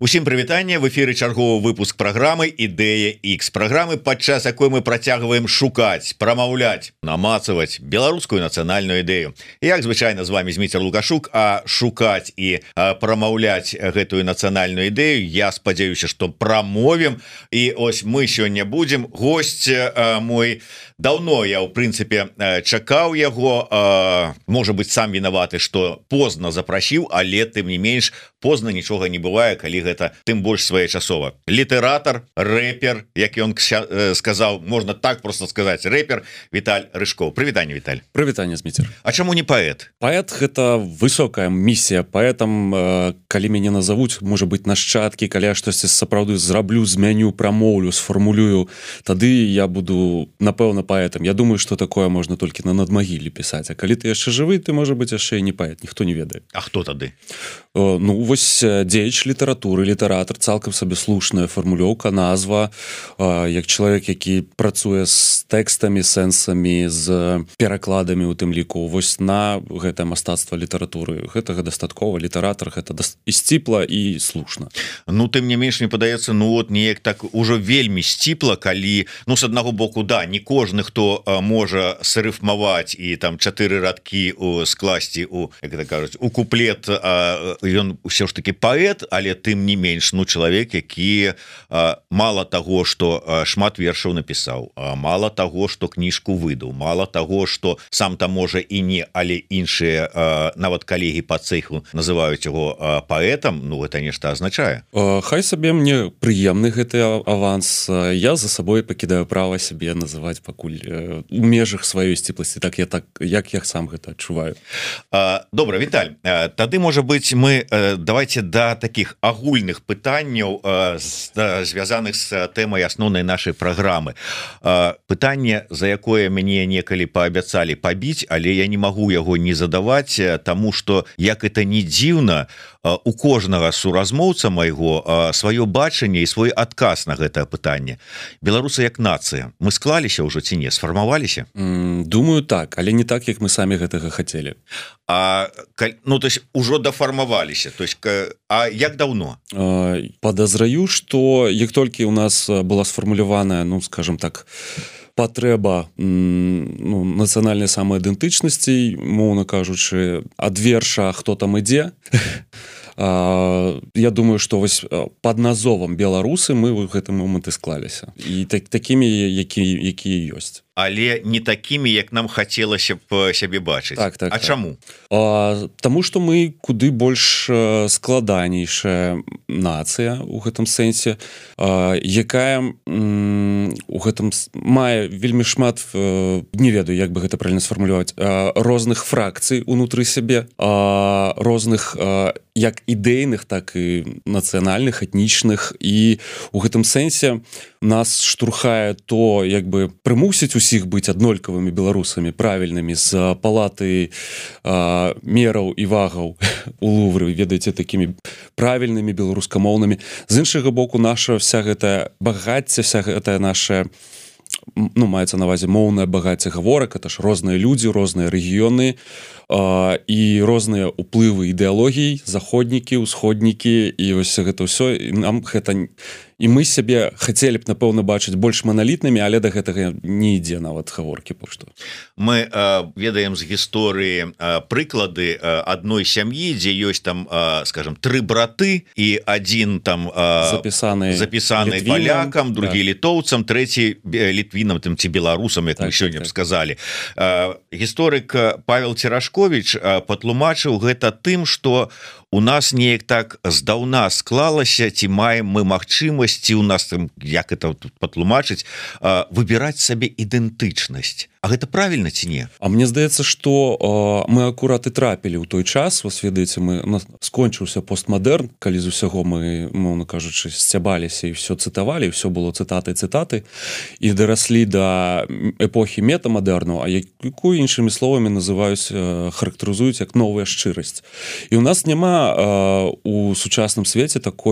Усім прывітанне, в эфіры чарговы выпуск праграмы Ідэя X, праграмы, падчас якой мы працягваем шукаць, прамаўляць, намацаваць беларускую нацыянальную ідэю. Як звычайна з вами Зміцер Лукашук, а шукаць і прамаўляць гэтую нацыянальную ідэю я спадзяюся, што прамовім. І ось мы сёння будзем. Госць мой даўно я ў прынцыпе чакаў яго, можа быць сам вінаваты, што позна запрасіў, але тым не менш позна нічога не бывае, калі гэта тым больш своечасова. Літаратар, рэпер, як ён сказаў, можна так просто сказаць, рэпер Віталь Рыжкоў. Прывітанне, Віталь. Прывітанне, Зміцер. А чаму не паэт? Паэт — гэта высокая місія. Паэтам, калі мяне назовуць, можа быць, нашчадкі, калі я штосьці сапраўды зраблю, змяню, прамоўлю, сфармулюю, тады я буду, напэўна, паэтам. Я думаю, што такое можна толькі на надмагіллі пісаць. А калі ты яшчэ жывы, ты, можа быць, яшчэ і не паэт. Ніхто не ведае. А хто тады? Ну, вось дзеяч літаратуры, літаратар, цалкам сабе слушная фармулёўка, назва, як чалавек, які працуе з тэкстамі, сэнсамі, з перакладамі у тым ліку. Вось на гэтае мастацтва літаратуры. Гэтага дастаткова. Літаратар — гэта і сціпла, і слушна. Ну, тым не менш, мне падаецца, ну, от неяк так ужо вельмі сціпла, калі, ну, з аднаго боку, да, не кожны, хто можа срыфмаваць і там 4 радкі скласці у, як это кажуць, у куплет, ён ўсё ж таки паэт, але тым не менш, ну, чалавек, які мала таго, што шмат вершаў напісаў, мала таго, што кніжку выдаў, мала таго, што сам там можа і не, але іншыя нават калегі па цэху называюць яго паэтам, ну, гэта нешта азначае. Хай сабе, мне прыемны гэты аванс. Я за сабой пакідаю права сябе называць пакуль у межах сваёй сціпласці, як я сам гэта адчуваю. Добра, Віталь, тады, можа быць, мы давайте да таких агульных пытанняў, звязаных з тэмай асноўнай нашай праграмы. Пытанне, за якое мяне некалі паабяцалі пабіць, але я не магу яго не задаваць, таму што, як это не дзіўна, у кожнага суразмоўца майго сваё бачанне і свой адказ на гэтае пытанне. Беларусы як нацыя, мы склаліся ўжо ці не, сфармаваліся? Думаю, так, але не так, як мы самі гэтага хацелі. Ну, то есть ужо дафармаваліся, то есть, а як даўно? Падазраю, што як толькі у нас была сфармуляваная, ну, скажем так, патрэба, ну, нацыянальнай самаідэнтычнасці, моўна кажучы, ад верша «Хто там ідзе», я думаю, што вось пад назовам беларусы мы ў гэты момант і склаліся. І такімі, якія ёсць. Але не такімі, як нам хацелася б сябе бачыць. Так. Чаму? Таму што мы куды больш складанейшая нацыя ў гэтым сэнсе, якая у гэтым мае вельмі шмат, не ведаю, як бы гэта правільна сфармуляваць, розных фракцый унутры сябе, розных як ідэйных, так і нацыянальных, этнічных, і у гэтым сэнсе нас штурхае то, як бы прымусіць усіх быць аднолькавымі беларусамі, правільнымі, з палаты мераў і вагаў у Лувры, ведаеце, такімі правільнымі беларускамоўнымі. З іншага боку, наша вся гэтая багацце, вся гэтая наша, ну, маецца на ўвазе моўнае багацце гаворак, это ж розныя людзі, розныя рэгіёны і розныя ўплывы ідэалогій, заходнікі, усходнікі, і вось гэта ўсё, і нам гэта... І мы сябе хацелі б, напэўна, бачыць больш маналітнымі, але да гэтага не ідзе нават гаворкі пакуль што. Мы ведаем з гісторыі прыклады адной сям'і, дзе ёсць там, скажем, 3 браты, і адзін там запісаны палякам, другі літоўцам, трэці літвінам ці беларусам, як мы сёння б сказалі. Гісторык Павел Церашковіч патлумачыў гэта тым, што у нас неяк так здаўна склалася, ці маем мы магчымасці у нас, як это патлумачыць, выбіраць сабе ідэнтычнасць. А гэта правільна ці не? А мне здаецца, што мы акурат і трапілі ў той час, вас ведаеце, скончыўся постмадэрн, калі з усяго мы, моўна кажучы, сцябаліся і ўсё цытавалі, і ўсё было цытаты, і дараслі да эпохі метамадэрну, а якую іншымі словамі называюць, характарызуюць як новая шчырасць. І ў нас няма у сучасным свеце такой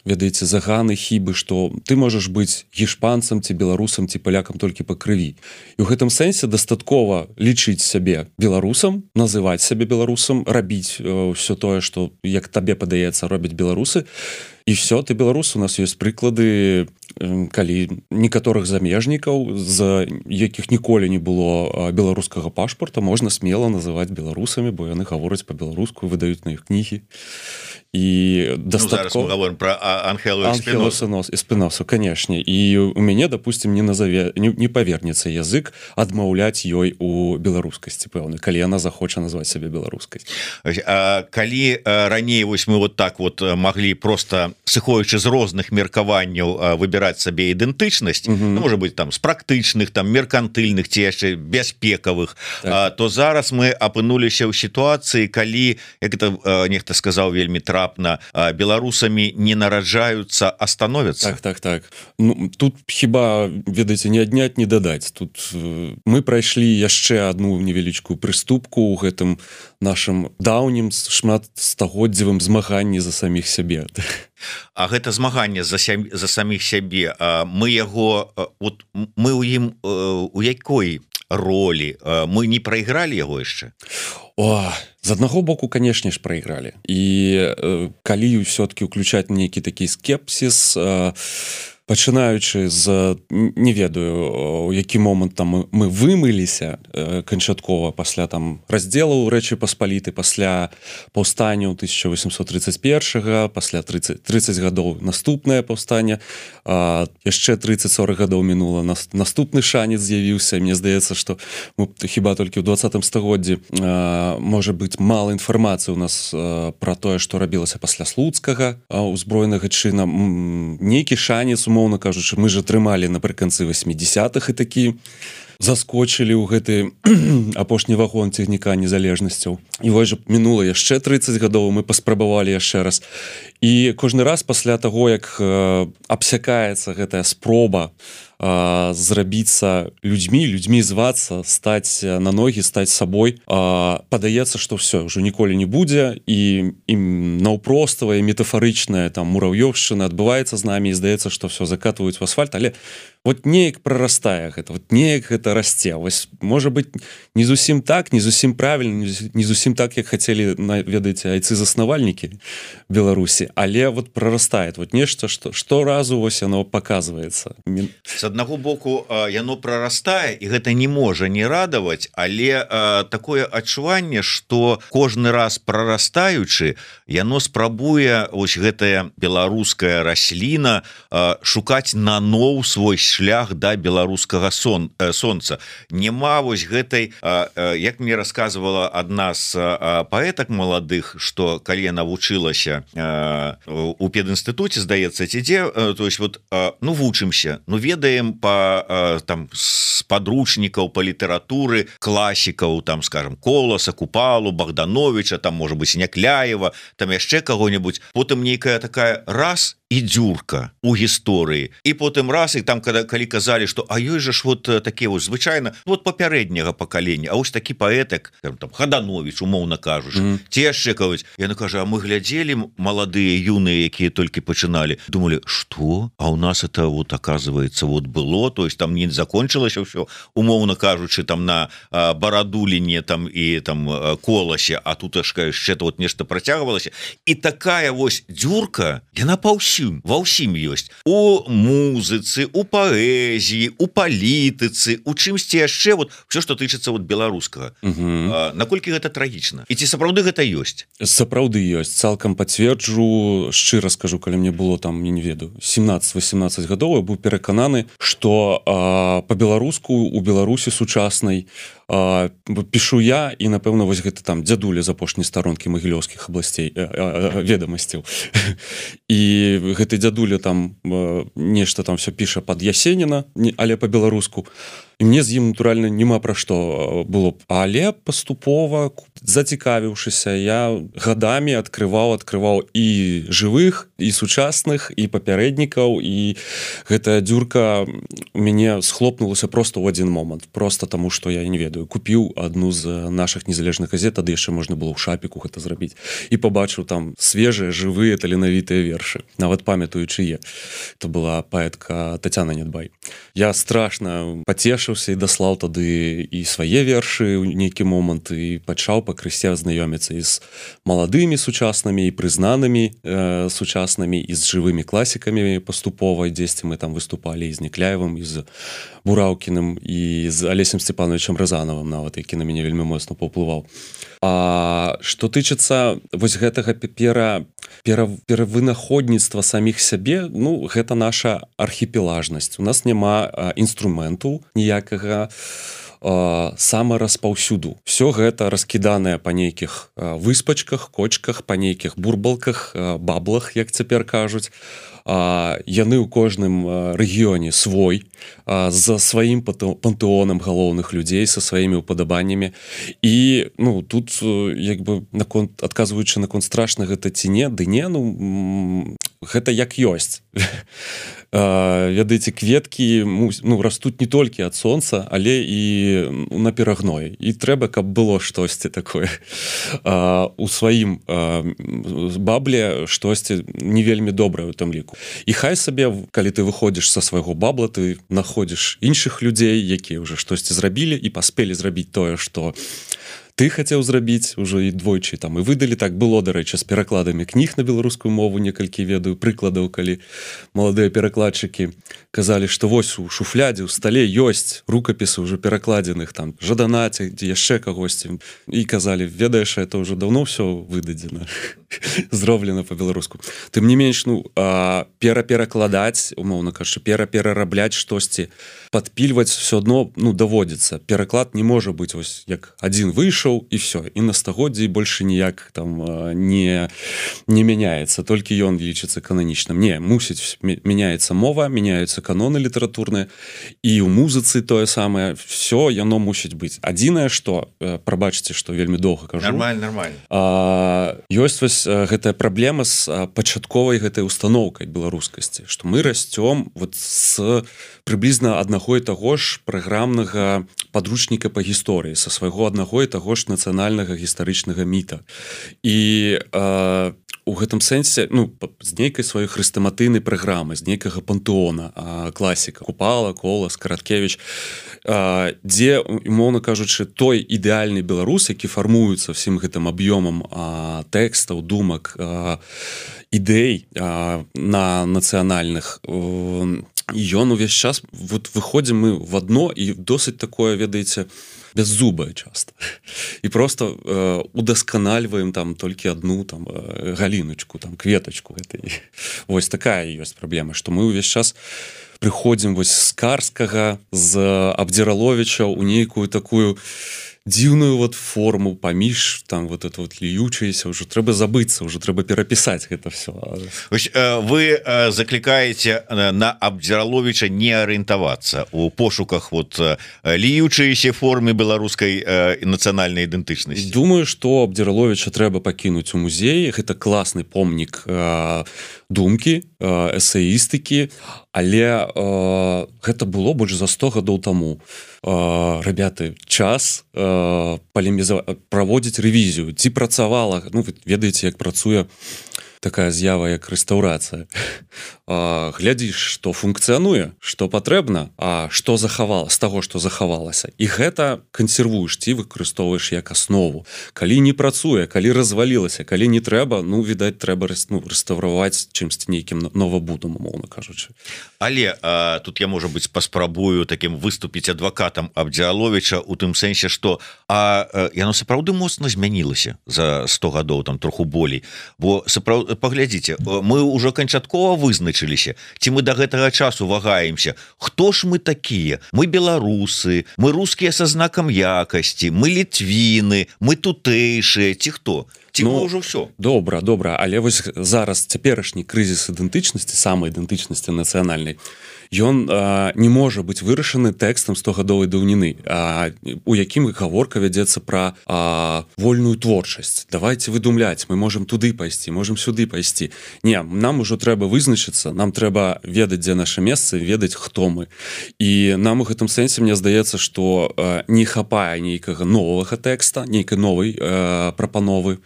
ведаеце, заганы, хібы, што ты можаш быць гішпанцам ці беларусам ці палякам толькі па крыві. І ў гэтым сэнсе дастаткова лічыць сябе беларусам, называць сябе беларусам, рабіць ўсё тое, што, як табе падаецца, робяць беларусы. І все, ты беларус. У нас ёсць прыклады, калі некаторых замежнікаў, з якіх ніколі не было беларускага пашпарта, можна смела называць беларусамі, бо яны гавораць па-беларуску, выдаюць на іх кнігі. І зараз мы говорим про Ангелу Эспіносу, канешне. І у мяне, допустим, не павернецца язык адмаўляць ёй у беларускасці, пэўна, калі яна захоча назваць сябе беларускай. Калі раней вось мы вот так вот маглі просто, сыходзячы з розных меркаванняў, выбіраць сабе ідэнтычнасць, ну, можа быць, там, з практычных, там, меркантыльных ці яшчэ бяспекавых, так, то зараз мы апынуліся ў сітуацыі, калі, як это нехта сказаў вельмі трапна, беларусамі не нараджаюцца, а становяцца. Так. Ну, тут хіба, ведаеце, не адняць, не дадаць. Тут мы прайшлі яшчэ адну невялічкую прыступку ў гэтым нашым даўнім шматстагоддзевым змаганні за саміх сябе. А гэта змаганне за саміх сябе, мы яго, вот мы ў ім у якой ролі? Мы не прайгралі яго яшчэ? З аднаго боку, канешне ж, прайгралі. І калі ўсё-такі ўключаць нейкі такі скепсіс, пачынаючы з, не ведаю, у які момант там мы вымыліся канчаткова пасля там раздзелу Рэчы Паспалітай, пасля паўстанняў 1831, пасля 30 гадоў наступнае паўстанне, яшчэ 30-40 гадоў мінула, наступны шанец з'явіўся. Мне здаецца, што хіба толькі ў 20 стагоддзі можа быць мала інфармацыі у нас пра тое, што рабілася пасля слуцкага ўзброенага чына. Нейкі шанец, умоўна кажучы, мы ж атрымалі напрыканцы 80-х і такі заскочылі ў гэты апошні вагон цягніка незалежнасцяў. І вось жа мінула яшчэ 30 гадоў, мы паспрабавалі яшчэ раз. І кожны раз пасля таго, як абсякаецца гэтая спроба зрабіцца людзьмі звацца, стаць на ногі, стаць сабой, падаецца, што все, ўжо ніколі не будзе, і наўпроставая, метафарычная там мурав'ёўшчына адбываецца з намі, і здаецца, што все, закатваюць в асфальт, але вот неяк прарастае гэта, вот неяк гэта расце. Вось, можа быць, не зусім так, не зусім правільна, не зусім так, як хацелі, ведаеце, айцы-заснавальнікі Беларусі, але вот прарастае вот нешта, што разу вось яно паказваецца. З аднаго боку, яно прарастае, і гэта не можа не радаваць, але такое адчуванне, што кожны раз прарастаючы, яно спрабуе вось гэтая беларуская расліна шукаць наноў свой шлях да беларускага сонца. Няма вось гэтай, як мне рассказывала адна з паэтак маладых, што калі яна вучылася у педінстытуце, здаецца, ці дзе, то есть вот, ну, вучымся, ну, ведаем па там з падручнікаў па літаратуры класікаў, там, скажем, Коласа, Купалу, Богдановича, там, можа быць, Някляева, там яшчэ каго-небудзь, потым нейкая такая раз і дзюрка у гісторыі, і потым раз, і там калі казалі, што а ёй жа ж вот такі вось звычайна вот папярэдняга пакалення, а вось такі паэтак там Хаданович, умоўна кажучы, ці яшчэ кагось, яны кажа, а мы глядзелі маладыя юныя, якія толькі пачыналі, думалі, што? А ў нас это вот оказывается вот было, то есть там не закончылася ўсё, умоўна кажучы, там на Барадуліне там і там Коласе, а тут яшчэ вот нешта працягвалася, і такая вось дзюрка, яна ва ўсім ёсць, у музыцы, у паэзіі, у палітыцы, у чымсьці яшчэ, вот все, што тычыцца вот беларускага. Наколькі гэта трагічна? І ці сапраўды гэта ёсць? Сапраўды ёсць, цалкам пацверджу, шчыра скажу, калі мне было там, не ведаю, 17-18 гадоў, я быў перакананы, што па-беларуску у Беларусі сучаснай пішу я, і, напэўна, вось гэта там дзядуля з апошняй старонкі магілёўскіх абласцей ведамасцяў. І гэты дзядуля там нешта там все піша пад Ясеніна, але па-беларуску. і мне з ім натуральна няма пра што было б, але паступова зацікавіўшыся я гадамі адкрываў і жывых, і сучасных, і папярэднікаў, і гэтая дзюрка у мяне схлопнулася просто ў адзін момант, просто таму што я не ведаю, купіў адну з наших незалежных газет, тады яшчэ можна было ў шапіку гэта зрабіць, і пабачыў там свежыя жывыя таленавітыя вершы, нават памятаю чые. Это была паэтка Тацяна Нядбай. Я страшна пацешыўся і даслаў тады і свае вершы ў нейкі момант і пачаў пакрысе знаёміцца і з маладымі сучаснымі і прызнанымі сучаснымі і з жывымі класікамі паступова, дзесьці мы там выступалі і з Некляевым, і з Бураўкіным, і з Алесем Сцепановичем Рязановым нават, які на мяне вельмі моцна паўплываў. А што тычыцца вось гэтага перавынаходніцтва саміх сябе, ну, гэта наша архіпелажнасць. У нас няма інструменту ніякага самараспаўсюду. Всё гэта раскіданае па нейкіх выспачках, кочках, па нейкіх бурбалках, баблах, як цяпер кажуць. Яны ў кожным рэгіёне свой, за сваім пантэонам галоўных людзей, са сваімі ўпадабаннямі. І ну, тут як бы адказваючы наконт страшна гэта ці не, ды не, ну, гэта як ёсць. Ведаеце, кветкі ну, растуць не толькі ад сонца, але і на перагноі. І трэба, каб было штосьці такое у сваім бабле, штосьці не вельмі добрае ў тым ліку. І хай сабе, калі ты выходзіш са свайго бабла, ты знаходзіш іншых людзей, якія ўжо штосьці зрабілі і паспелі зрабіць тое, што ты хацеў зрабіць ужо і двойчы там і выдалі. Так было, дарэчы, з перакладамі кніг на беларускую мову, некалькі ведаю прыкладаў, калі маладыя перакладчыкі казалі, што вось у шуфлядзе, у стале ёсць рукапісы ўжо перакладзеных там Жадана ці яшчэ кагосьці, і казалі, ведаеш, это ўжо даўно ўсё выдадзена, зроблена па-беларуску. Тым не менш, ну, перакладаць, умоўна кажучы, перарабляць штосьці, падпільваць все адно, ну, даводзіцца. Пераклад не можа быць вось як адзін выйшаў і все, і на стагоддзі больше ніяк там не мяняецца, толькі ён лічыцца кананічным. Не, мусіць, мяняецца мова, мяняюцца каноны літаратурныя, і ў музыцы тое самае, все яно мусіць быць. Адзінае, што, прабачце, што вельмі доўга кажу, нормально. Ёсць вось гэтая праблема з пачатковай гэтай установкай беларускасці, што мы расцём вот з прыблізна аднаго і таго ж праграмнага падручніка па гісторыі, са свайго аднаго і таго ж нацыянальнага гістарычнага міта. І у гэтым сэнсе, ну, з нейкай сваёй хрэстаматыйнай праграмы, з нейкага пантэона класіка, Купала, Колас, Караткевіч, дзе, умоўна кажучы, той ідэальны беларус, які фармуецца всім гэтым аб'ёмам тэкстаў, думак, ідэй на нацыянальных, і ён увесь час вот выходзім мы в адно і досыць такое, ведаеце, беззубае часто. І просто удасканальваем там толькі адну там галіначку, там кветачку гэтай. Вось такая ёсць праблема, што мы ўвесь час прыходзім вось з Карскага, з Абдзіраловіча ў нейкую такую дзіўную вот форму паміж там вот это вот ліючыеся, ўжо трэба забыцца, ўжо трэба перапісаць гэта все. Вы заклікаеце на Абдзіраловіча не арыентавацца у пошуках вот ліючыеся формы беларускай нацыянальнай ідэнтычнасці? Думаю, што Абдзіраловіча трэба пакінуць у музеі. Гэта класны помнік думкі, эсеістыкі, але гэта было больш за 100 гадоў таму. Ребята, час праводзіць рэвізію. Ці працавала, ну, ведаеце, як працуе такая з'ява, як рэстаўрацыя. Глядзіш, што функцыянуе, што патрэбна, а што захавала, з таго, што захавалася. І гэта кансервуеш, ці выкарыстоўваеш як аснову. Калі не працуе, калі развалілася, калі не трэба, ну, відаць, трэба рэстаўраваць чымсьці нейкім новабудам, умоўна кажучы. Але тут я, можа быць, паспрабую такім выступіць адвакатам Абдзіраловіча у тым сэнсе, што яно сапраўды моцна змянілася за 100 гадоў, там троху болей, бо паглядзіце, мы ўжо канчаткова вызначыліся, ці мы да гэтага часу вагаемся, хто ж мы такія, мы беларусы, мы рускія са знакам якасці, мы літвіны, мы тутэйшыя, ці хто? Ці ўжо ўсё? Добра, але вось зараз цяперашні крызіс ідэнтычнасці, самаідэнтычнасці нацыянальнай, ён не можа быць вырашаны тэкстам 100гадовай даўніны, у якім гаворка вядзецца пра вольную творчасць. Давайте выдумляць, мы можам туды пайсці, можам сюды пайсці. Не, нам ужо трэба вызначыцца, нам трэба ведаць, дзе наша месца, ведаць, хто мы. І нам у гэтым сэнсе, мне здаецца, што не хапае нейкага новага тэкста, нейкай новай прапановы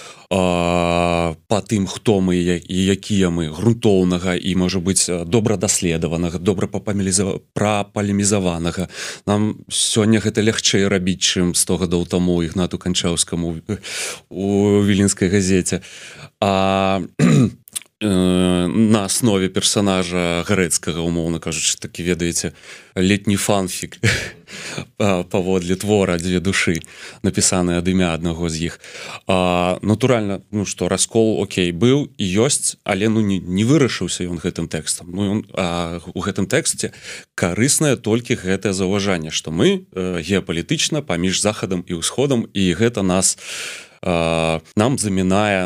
па тым, хто мы і якія мы, грунтоўнага і, можа быць, добра даследаванага, добра прапалемізаванага. Нам сёння гэта лягчэй рабіць, чым 100 гадоў таму Ігнату Канчаўскаму у віленскай газеце. На аснове персонажа Гарэцкага, умоўна кажучы, такі, ведаеце, летні фанфік паводле твора «Дзве душы», напісаны ад імя аднаго з іх. Натуральна, што раскол, окей, быў і ёсць, але не вырашыўся ён гэтым тэкстам. У гэтым тэксце карыснае толькі гэтае заўважанне, што мы геапалітычна паміж захадам і ўсходам, і гэта нас нам замінае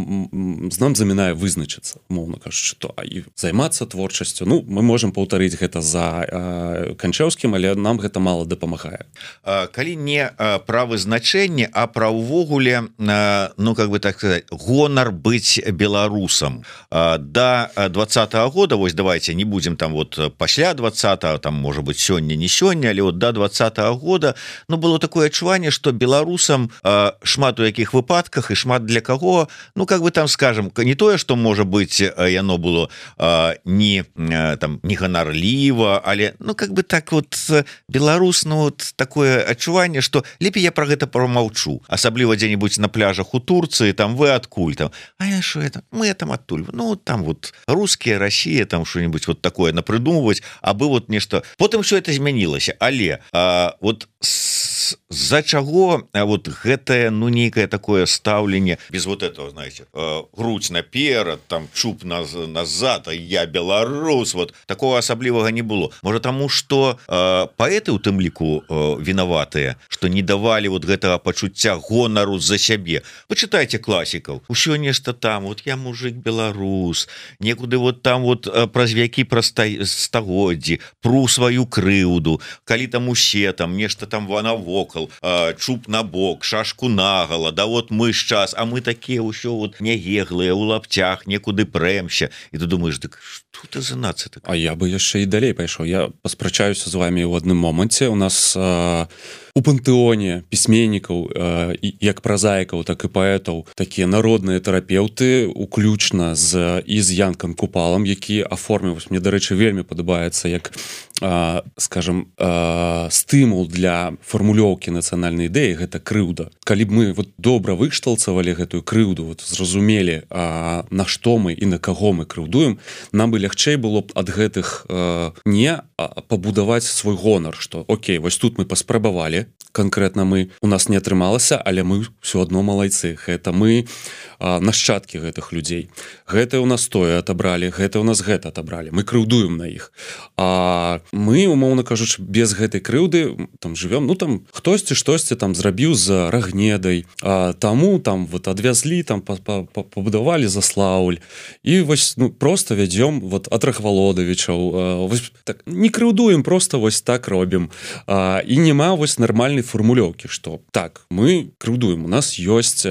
вызначыцца, умоўна кажучы, то і займацца творчасцю. Мы можам паўтарыць гэта за Канчаўскім, але нам гэта мала дапамагае. Калі не пра вызначэнне, а пра ўвогуле, как бы так сказать, гонар быць беларусам да 20-го года, вось давайте не будем там вот пасля 20-го, там можа быть сёння, не сёння, але вот до 20-го года, было такое адчуванне, што беларусам шмат у якіх выпадках і шмат для каго, как бы там скажем, не тое, што можа быць яно было не ганарліва, але как бы так вот беларус, такое адчуванне, што лепей я пра гэта прамаўчу, асабліва дзе-нибудь на пляжах у Турцыі, там вы адкуль там, шо это, мы там адтуль, там вот рускія, Расія, там что-нибудь вот такое напрыдумваць, абы вот нешта, потым все это змянілася, але вот з-за чаго вот гэтае, нейкае такое стаўленне без вот этого, знаете, грудь наперад, там чуб назад, а я беларус, вот такого асаблівага не было. Можа таму, што паэты у тым ліку вінаватыя, што не давалі вот гэтага пачуцця гонару за сябе. Пачытайце класікаў, усё нешта там, вот я мужик беларус, некуды вот там вот праз вякі, праз стагоддзі, пру сваю крыўду, калі там усе там нешта там навокал, чуб на бок, шашку нагала, да вот мы час, а мы такія ўсё вот нягеглыя, у лапцях, некуды прэмся, і ты думаешь, дык што ты за нацыя такая? А я бы яшчэ і далей пайшоў. Я паспрачаюся з вами ў адным моманце. У нас у пантэоне пісьменнікаў, як празаікаў, так і паэтаў, такія народныя тэрапеўты, уключна з Янкам Купалам, які аформіў, мне, дарэчы, вельмі падабаецца, як, скажем, стымул для фармулёўкі нацыянальнай ідэі, гэта крыўда. Калі б мы вот добра выкшталцавалі гэтую крыўду, вот зразумелі, на што мы і на каго мы крыўдуем, нам бы лягчэй было б ад гэтых не пабудаваць свой гонар, што окей, вось тут мы паспрабавалі, канкрэтна у нас не атрымалася, але мы ўсё адно малайцы, гэта мы нашчадкі гэтых людзей, гэта ў нас тое атабралі, гэта ў нас гэта атабралі, мы крыўдуем на іх, а мы, умоўна кажучы, без гэтай крыўды там жывём, там хтосьці штосьці там зрабіў за рагнедай, таму там вот адвязлі, там пабудавалі за слаўль, і вось просто вядзём вот ад Рахвалодавічаў, вось так не крыўдуем, просто вось так робім, і няма вось нармальнай фармулёўкі, што так, мы крыўдуем, у нас ёсць,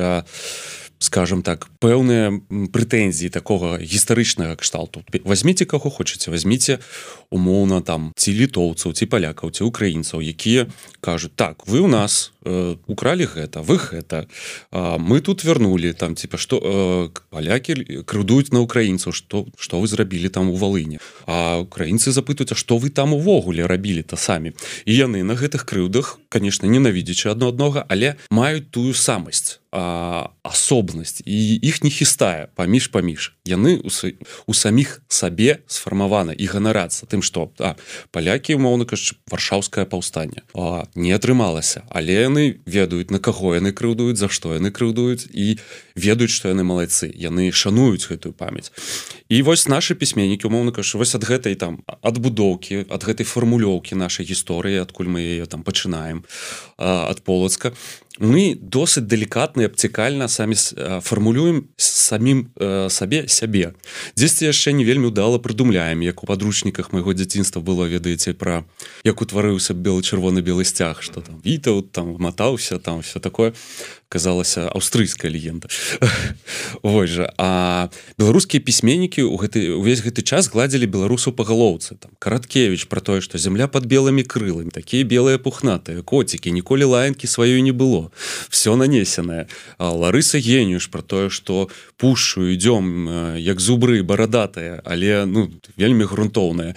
скажем так, пэўныя прэтэнзіі такога гістарычнага кшталту. Вазьміце каго хочаце, вазьміце умоўна там ці літоўцаў, ці палякаў, ці украінцаў, якія кажуць, так, вы ў нас укралі гэта, вы гэта, мы тут вярнулі, там, типа, што палякі крыўдуюць на украінцаў, што вы зрабілі там у Валыні. А украінцы запытаюць, а што вы там увогуле рабілі-то самі. І яны на гэтых крыўдах, конечно, ненавідзячы адно аднога, але маюць тую самасць. асобнасць і іх не хістае паміж яны у саміх сабе сфармаваны і ганарацца тым што палякі умоўна кажучы варшаўскае паўстанне не атрымалася, але яны ведаюць на каго яны крыўдуюць, за што яны крыўдуюць і ведаюць што яны малайцы, яны шануюць гэтую памяць. І вось нашы пісьменнікі умоўна кажучы вось ад гэтай там адбудоўкі ад гэтай фармулёўкі нашай гісторыі адкуль мы яе там пачынаем ад Полацка мы досыць далікатна і абцікальна самі фармулюем самім сябе. Дзесьці яшчэ не вельмі ўдала прыдумляем, як у падручніках майго дзяцінства было, ведаеце, пра як утварыўся белы-чырвоны-белы сцяг, што там вітаў, там матаўся, там все такое. Казалася аўстрыйская легенда. Вось жа. А беларускія пісьменнікі увесь гэты час гладзілі беларусаў па галоўцы. Там Караткевіч пра тое, што зямля пад белымі крыламі, такія белыя пухнатыя коцікі, ніколі лаянкі сваёй не было. Все нанесенае. Ларыса Геніюш пра тое, што пушчу ідём як зубры барадатыя, але вельмі грунтоўныя.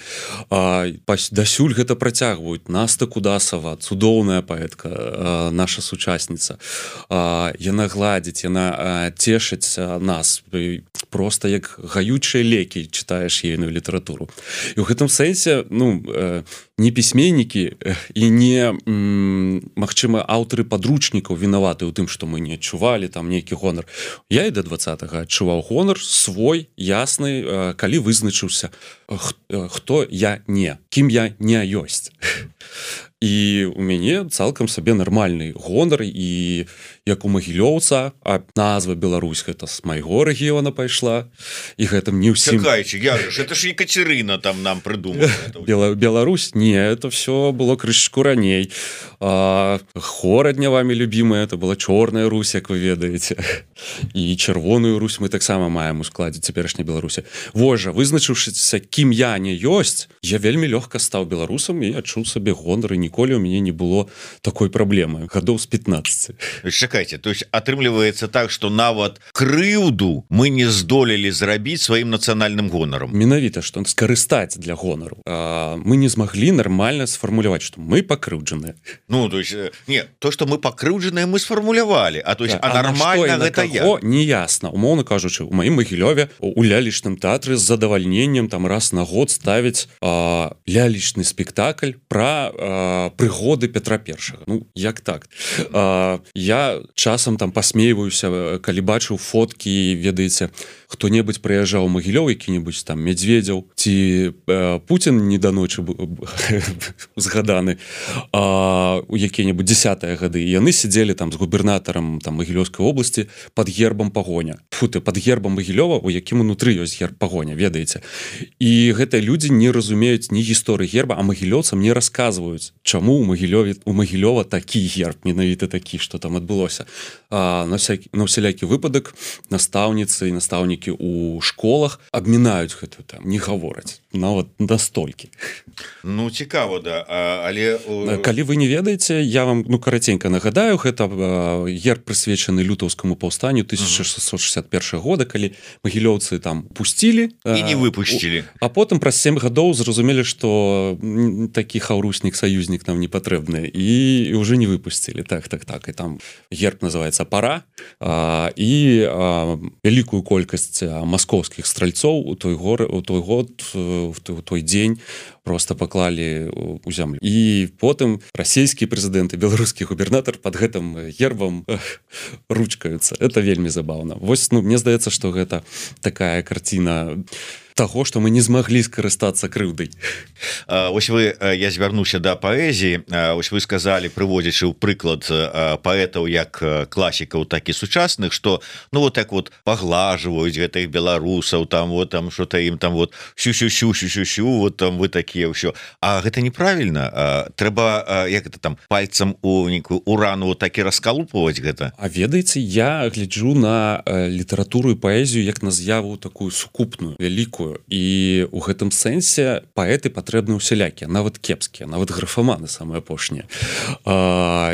Дасюль гэта працягваюць. Наста Кудасава, цудоўная паэтка, наша сучасніца. Яна гладзіць, яна цешыць нас проста як гаючыя лекі чытаеш ейную літаратуру. І ў гэтым сэнсе не пісьменнікі і не магчыма аўтары падручнікаў вінаваты ў тым, што мы не адчувалі там нейкі гонар. Я і да 20-га адчуваў гонар свой ясны, калі вызначыўся хто я не, кім я не ёсць. І у мяне цалкам сабе нармальны гонар і як у магілёўца, а назва Беларусь гэта з майго рэгіёна пайшла і гэтым не ўсім... Чакайце, это ж Екатерина там нам прыдумала. Беларусь? Не, это все было крышку раней. Хорадня вами любимая, это была Чорная Русь, як вы ведаеце. І Чырвоную Русь мы таксама маем у складзе цяперашняй Беларусі. Вось жа, вызначыўшыся, кім я не ёсць, я вельмі лёгка стаў беларусам і адчуў сабе гонар, і ніколі у мяне не было такой праблемы. Гадоў з 15. Чакайце, то есть атрымліваецца так, што нават крыўду мы не здолелі зрабіць сваім нацыянальным гонарам. Менавіта, што скарыстаць для гонару. Мы не змаглі нармальна сфармуляваць, што мы пакрыўджаныя. То есть, не, то, што мы пакрыўджаныя, мы сфармулявалі, а то есть, нармальна гэта я. Не ясна. Умоўна кажучы, у маім Магілёве у лялечным тэатры з задавальненнем там раз на год ставяць лялечны спектакль пра прыгоды Петра Першага. Як так? Я часам там пасмейваюся, калі бачыў фоткі, ведаеце, хто-небудзь прыязджаў у Магілёў, які-небудзь там Медведзеў ці Пуцін не да ночы згаданы у якія-небудзь 10-е гады. Яны сидзелі там з губернатарам там Магілёўскай обласці пад гербам Пагоня. Пад гербам Магілёва, у якім унутры ёсць герб Пагоня, ведаеце. І гэтыя людзі не разумеюць ні гісторыі герба, а магілёўцам не расказваюць, чаму у Магілёва такі герб, менавіта такі, што там адбылося. На ўсялякі выпадак настаўніцы і настаўнікі у школах абмінаюць гэтую там, не гавораць. Нават настолькі. Цікава, да. Але... Калі вы не ведаеце, я вам караценька нагадаю, гэта герб прысвечаны лютаўскаму паўстанню 1661 года, калі магілёўцы там пусцілі і не выпусцілі. А потым праз 7 гадоў зразумелі, што такі хаўруснік саюзнік нам не патрэбны і уже не выпусцілі. Так. І там герб называецца «Пара», і вялікую колькасць маскоўскіх стральцоў у той год, у той дзень просто паклалі ў зямлю. І потым расійскі прэзідэнт і беларускі губернатар пад гэтым гербам ручкаюцца. Это вельмі забаўна. Вось, мне здаецца, што гэта такая карціна таго, што мы не змаглі скарыстацца крыўдай. Ось я звярнуся да паэзіі. Ось вы сказалі, прыводзячы ў прыклад паэтаў як класікаў, так і сучасных, што так паглажваюць гэтых беларусаў, там что-то ім там сю-сю-сю, там вы такія ўсё. А гэта неправільна. Трэба як это там пальцам у нейкую урану так і раскалупваць гэта. А ведаеце, я гляджу на літаратуру і паэзію як на з'яву такую сукупную, вялікую. І у гэтым сэнсе паэты патрэбны ўсялякія, нават кепскія, нават графаманы самыя апошнія.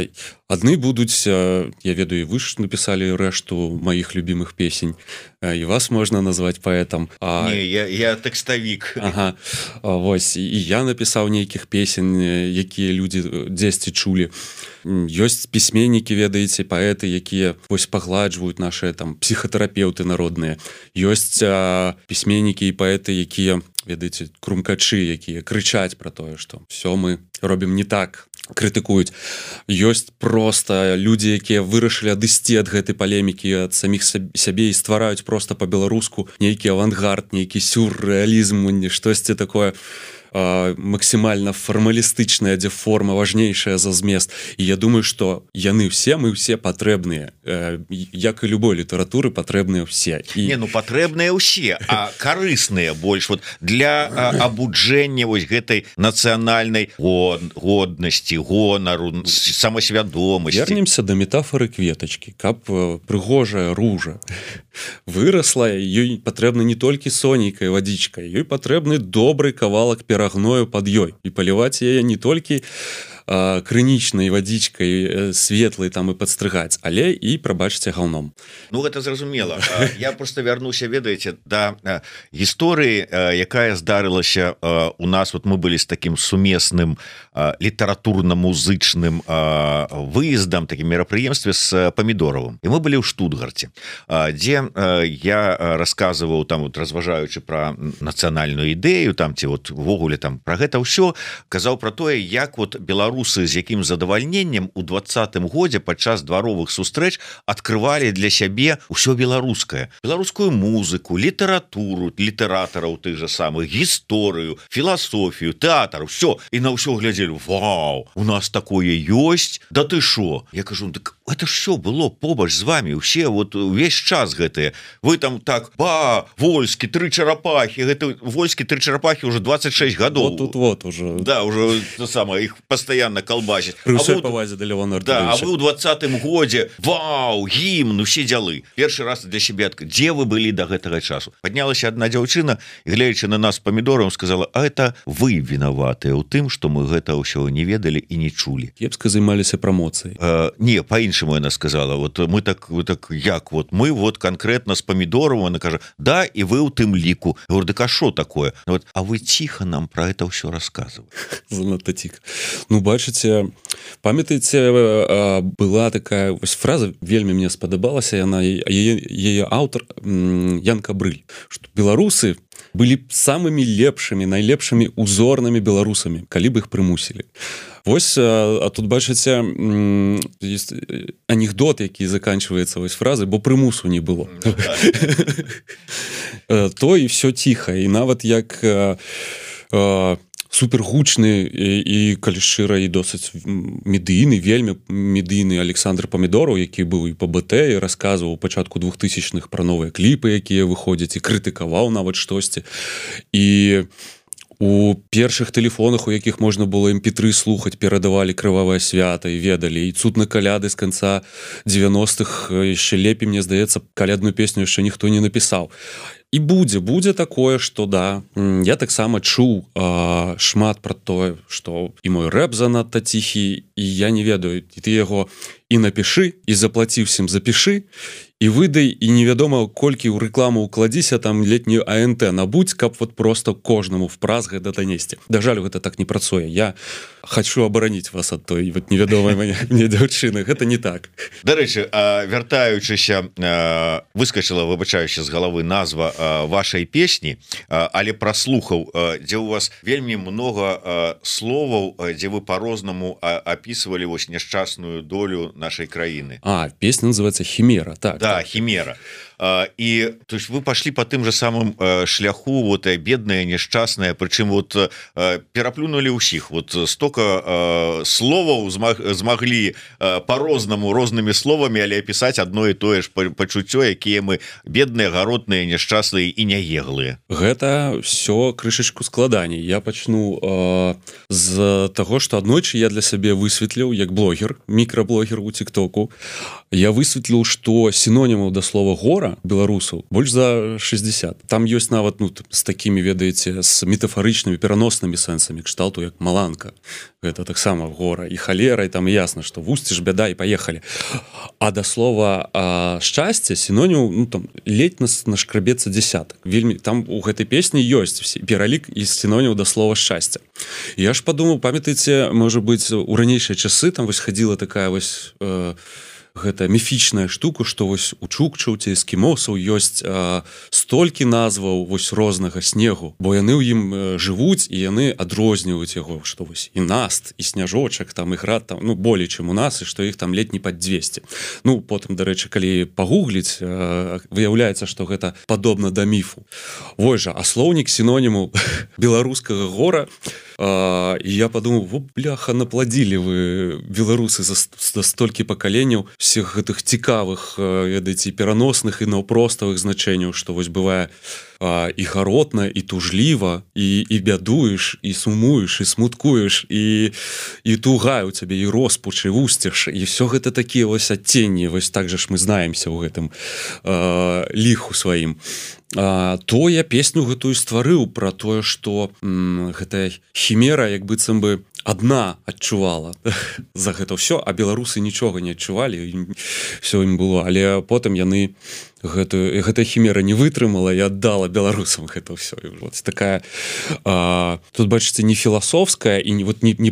адны будуць, я ведаю, вы ж напісалі рэшту маіх любімых песень, і вас можна назваць паэтам. Не, я тэкставік. Ага, вось, і я напісаў нейкіх песень, якія людзі дзесьці чулі. Ёсць пісьменнікі, ведаеце, паэты, якія вось пагладжваюць нашыя там псіхатэрапеўты народныя. Ёсць пісьменнікі і паэты, якія, ведаеце, крумкачы, якія крычаць пра тое, што всё мы робім не так, крытыкуюць. Ёсць проста людзі, якія вырашылі адысці ад гэтай палемікі, ад саміх сябе і ствараюць проста па-беларуску нейкі авангард, нейкі сюррэалізм, штосьці такое максімальна фармалістычная, дзе форма важнейшая за змест. І я думаю, што яны ўсе, мы ўсе патрэбныя, як і любой літаратуры патрэбныя ўсе. Не, ну патрэбныя ўсе, а карысныя больш вот для абуджэння вось гэтай нацыянальнай годнасці, гонару, самасвядомасці. Вернемся да метафоры кветачкі, каб прыгожая ружа вырасла, ёй патрэбна не толькі сонейкай вадзічкай, ёй патрэбны добры кавалак перагною пад ёй, і паліваць яе не толькі крынічнай вадзічкай светлай там і падстрыгаць, але і, прабачце, гаўном. Ну гэта зразумела. Я просто вярнуся, ведаеце, да гісторыі, якая здарылася у нас. Вот мы былі з такім сумесным літаратурна-музычным выездам, такім мерапрыемстве з Памідоровым, і мы былі ў Штутгарце, дзе я расказваў там, вот, разважаючы пра нацыянальную ідэю там, ці вот увогуле там пра гэта ўсё, казаў пра тое, як вот беларусы з якім задавальненнем у 20-м годзе падчас дваровых сустрэч адкрывалі для сябе ўсё беларускае, беларускую музыку, літаратуру, літаратараў тых жа самых, гісторыю, філасофію, тэатр, ўсё, і на ўсё глядзелі: вау, у нас такое ёсць, да ты шо? Я кажу: так это ж всё было побач з вами, усе вот увесь час гэтыя, вы там так, Вольскі, 3 чарапахі, гэта Вольскі, 3 чарапахі уже 26 гадоў. Вот уже. Да, уже то самое, их постоянно колбасить. При ўсёй павазе да Левона Да, Артуровича. а вы ў 20-м годзе, вау, гімн, усе дзялы. Першы раз для сябе, дзе вы былі до гэтага часу? Паднялася одна дзяўчына, і гледзячы на нас Памідорам, сказала: а это вы вінаватыя ў тым, што мы гэта ўсё не ведалі і не чулі. Кепска займаліся прамоцыяй. Не, по-іншаму яна сказала: вот мы так як, вот мы вот конкретно з Памідором. Она кажа: да, і вы ў тым ліку. Я говорю: дык а шо такое? Вот, а вы ціха нам про это ўсё рассказываете. Занадта цік. Ну, бачыце, памятаеце, была такая вось фраза, вельмі мне спадабалася, яна, яе аўтар Ян Кабрыль, што беларусы былі самымі лепшымі, найлепшымі узорнымі беларусамі, калі б іх прымусілі. Вось, а тут, бачыце, ёсць анекдот, які заканчваецца вось фразы, бо прымусу не было. То і всё ціха, і нават як супергучны і, калі шчыра, і досыць медыйны, вельмі медыйны Александр Памідораў, які быў і па БТ, і расказваў у пачатку 2000-х пра новыя кліпы, якія выходзяць, і крытыкаваў нават штосьці. І у першых тэлефонах, у якіх можна было MP3 слухаць, перадавалі крывавае свята і ведалі, і цуд на каляды з канца 90-х, яшчэ лепей, мне здаецца, калядную песню яшчэ ніхто не напісаў. І будзе такое, што да, я таксама чуў шмат пра тое, што і мой рэп занадта ціхі, і я не ведаю, і ты яго і напішы, і заплаці ўсім запішы, і выдай, і невядома, колькі ў рэкламу укладзіся, там летнюю АНТ набудзь, каб вот просто кожнаму впраз гэта данесці. Да жаль, гэта так не працуе. Я хочу абараніць вас ад той вот невядомай мне дзяўчыны. Гэта не так. Дарэчы, вяртаючыся, выскачыла, выбачаюся, з галавы назва вашай песні, але праслухаў, дзе у вас вельмі много словаў, дзе вы по-рознаму апісвалі вось няшчасную долю нашай краіны. Песня называется «Химера», так. Да, «Химера». И то есть вы пошли по тым же самым шляху, вот бедная, несчастная, причем вот пераплюнули усіх, вот столько словаў змаглі по-рознаму, рознымі словамі, але опісаць одно и тое ж пачуццё, якія мы бедныя, гаротныя, несчастныя і няеглыя. Гэта все крышачку складаней. Я пачну з таго, што аднойчы я для сябе высветліў, як блогер, мікраблогер у тиктоку, я высветліў, што синонім синонімаў да слова гора беларусаў больш за 60. Там ёсць нават з такімі, ведаеце, з метафарычнымі пераноснымі сэнсамі кшталту як маланка. Гэта таксама гора і халера, і там ясна, што вусці ж бяда і паехалі. А да слова шчасце синонім там ледь нашкрабецца дзясятак. Вельмі там у гэтай песні ёсць пералік і синонім да слова шчасця. Я ж подумаў, памятаеце, можа быць, у ранейшыя часы там вось хадзіла такая вось гэта міфічная штука, што вось у чукчаў ці эскімосаў ёсць столькі назваў вось рознага снегу, бо яны ў ім жывуць і яны адрозніваюць яго, што вось і наст, і сняжочак, там і град там, болей, чым у нас, і што іх там ледзь не пад 200. Потым, дарэчы, калі пагугліць, выяўляецца, што гэта падобна да міфу. Вось жа, а слоўнік синоніму беларускага гора, і я падумаў, бляха, напладзілі вы, беларусы, за столькі пакаленняў всіх гэтых цікавых, ведаеце, пераносных і наўпроставых значэнняў, што вось бывае і гаротна, і тужліва, і бядуеш, і сумуеш, і смуткуеш, і туга у цябе, і роспуч, і вусцеш, і все гэта такія вось адценні, вось так жа ж мы знаемся ў гэтым ліху сваім. То я песню гэтую стварыў пра тое, што гэтая хімера як быццам бы адна адчувала за гэта ўсё, а беларусы нічога не адчувалі, все ім было, але потым яны гэтая хімера не вытрымала і аддала беларусам гэта ўсё. Вот такая тут, бачыце, не філасофская і не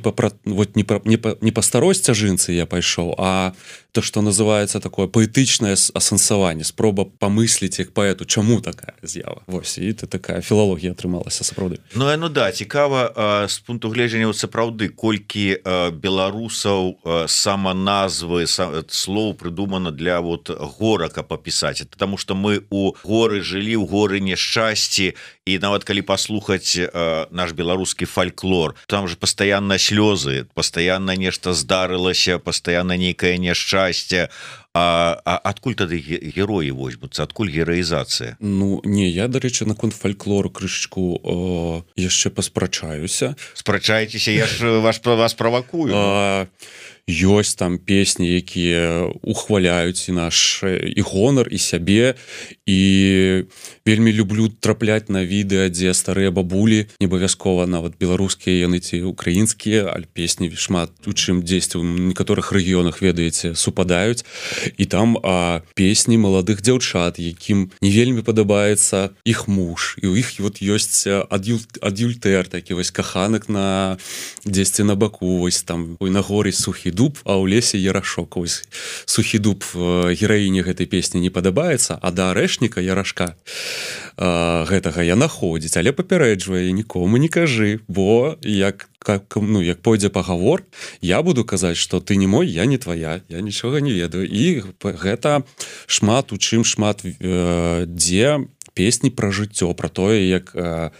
па старой сцяжынцы я пайшоў, а то, што называецца такое паэтычнае асэнсаванне, спроба памысліць як паэту, чаму такая з'ява. Вось, і такая філалогія атрымалася сапраўды. Да, цікава з пункту гледжання сапраўды, колькі беларусаў саманазвы слоў прыдумана для гора, каб апісаць. Потому что мы у горы жылі, у горы няшчасці, і нават калі паслухаць наш беларускі фальклор, там же пастаянна слёзы, пастаянна нешта здарылася, пастаянна нейкае няшчасце. Адкуль тады героі возьмуцца, адкуль гераізацыя? Не, я, дарэчы, наконт фальклору крышачку яшчэ паспрачаюся. Спрачаецеся, я ж вас правакую. Ёсць там песні, якія ухваляюць і наш і гонар, і сябе, і вельмі люблю трапляць на відэа, дзе старыя бабулі, не абавязкова нават беларускія яны ці украінскія, але песні шмат у чым дзесьці ў некаторых рэгіёнах, ведаеце, супадаюць, і там песні маладых дзяўчат, якім не вельмі падабаецца іх муж, і ў іх ёсць адюльтэр, такі вось каханак на дзесьці на баку, вось там на горы сухі дуб, а ў лесе ярашок. Ось сухі дуб гераіне гэтай песні не падабаецца, а да арэшніка ярашка гэтага яна ходзіць, але папярэджвае, нікому не кажы, бо як пойдзе пагавор, я буду казаць, што ты не мой, я не твая, я нічога не ведаю. І гэта шмат у чым, шмат дзе песні пра жыццё, пра тое, як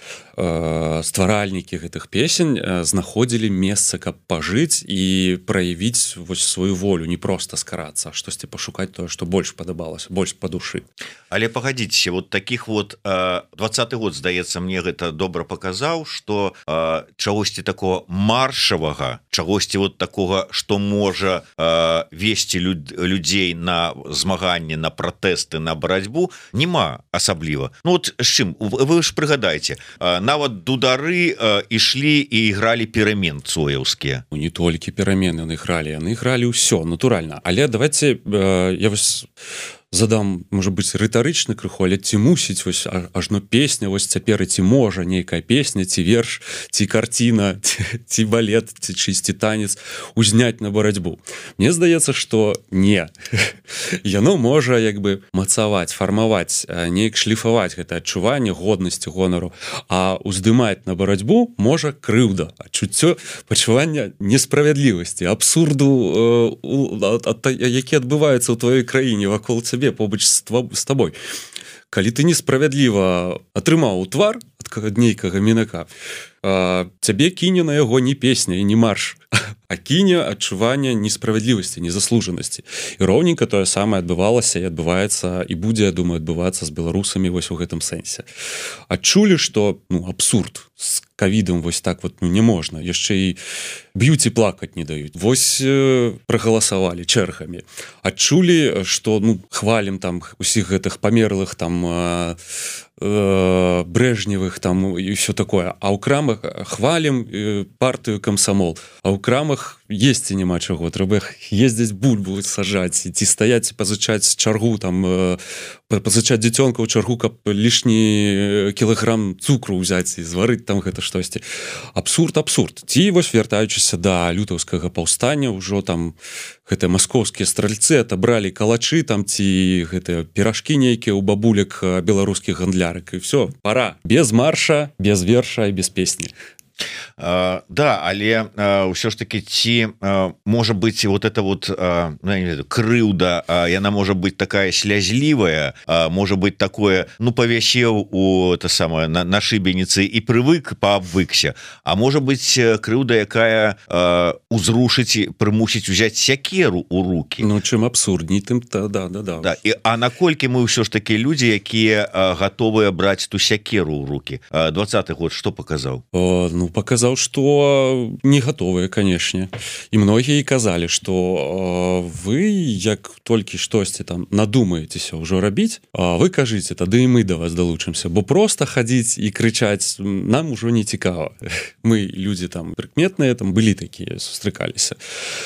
стваральнікі гэтых песень знаходзілі месца, каб пажыць і праявіць вось сваю волю, не проста скарацца, а штосьці пашукаць тое, што больш падабалася, больш па душы. Але пагадзіцеся, вот таких 20-й год, здаецца, мне гэта добра паказаў, што чагосьці такого маршавага, чагосьці вот такога, што можа весці людзей на змаганне, на пратэсты, на барацьбу, няма асабліва. Вот з чым? Вы ж прыгадайце, нават дудары ішлі і ігралі перамен цояўскія. Не толькі перамены яны ігралі ўсё, натуральна. Але давайте я вас задам, можа быць, рытарычны крыху, але ці мусіць вось ажно песня, вось цяпер і ці можа нейкая песня, ці верш, ці карціна, ці балет, ці чысці танец узняць на барацьбу. Мне здаецца, што не. Яно можа як бы мацаваць, фармаваць, неяк шліфаваць гэта адчуванне годнасці, гонару, а уздымаць на барацьбу можа крыўда, адчуццё пачування несправядлівасці, абсурду, які адбываецца ў тваёй краіне вакол цябе, побач з табой. Калі ты несправядліва атрымаў твар ад нейкага мінака, цябе кіне на яго не песня і не марш, а кіне адчуванне несправядлівасці, незаслужанасці. І роўненька тое самае адбывалася і адбываецца, і будзе, я думаю, адбывацца з беларусамі вось у гэтым сэнсе. Адчулі, што абсурд, ковідам вось так вот не можна, яшчэ і б'юць і плакаць не даюць. Вось прагаласавалі чэргамі, адчулі, што хвалім там усіх гэтых памерлых там Брежневых там і все такое, а ў крамах хвалім партыю камсамол, а ў крамах есці няма чаго, трэба ездзіць бульбу сажаць ці стаяць пазычаць чаргу там, пазычаць дзіцёнка ў чаргу, каб лішні кілаграм цукру ўзяць і зварыць там гэта штосьці. Абсурд. Ці вось вяртаючыся да лютаўскага паўстання, ўжо там гэтыя маскоўскія стральцы атабралі калачы там ці гэтыя піражкі нейкія ў бабулек беларускіх гандлярак, і все, пора. Без марша, без верша і без песні. Да, але ўсё ж таки ці можа быць вот это вот крыўда, яна можа быць такая слязлівая, можа быць такое, павясеў у это самое на шыбеніцы і прывык паабвыкся, а можа быць крыўда, якая узрушыць, прымусіць узяць сякеру ў руки. Чым абсурдней, тым да. А наколькі мы ўсё ж таки людзі, якія гатовыя браць ту сякеру ў руки? 20-й год што паказаў? Паказаў, што не гатовыя, канешне. І многія казалі, што вы, як толькі штосьці там надумаецеся ўжо рабіць, вы кажыце, тады і мы да вас далучымся, бо проста хадзіць і крычаць нам ужо не цікава. Мы, людзі там прыкметныя, там былі такія, сустракаліся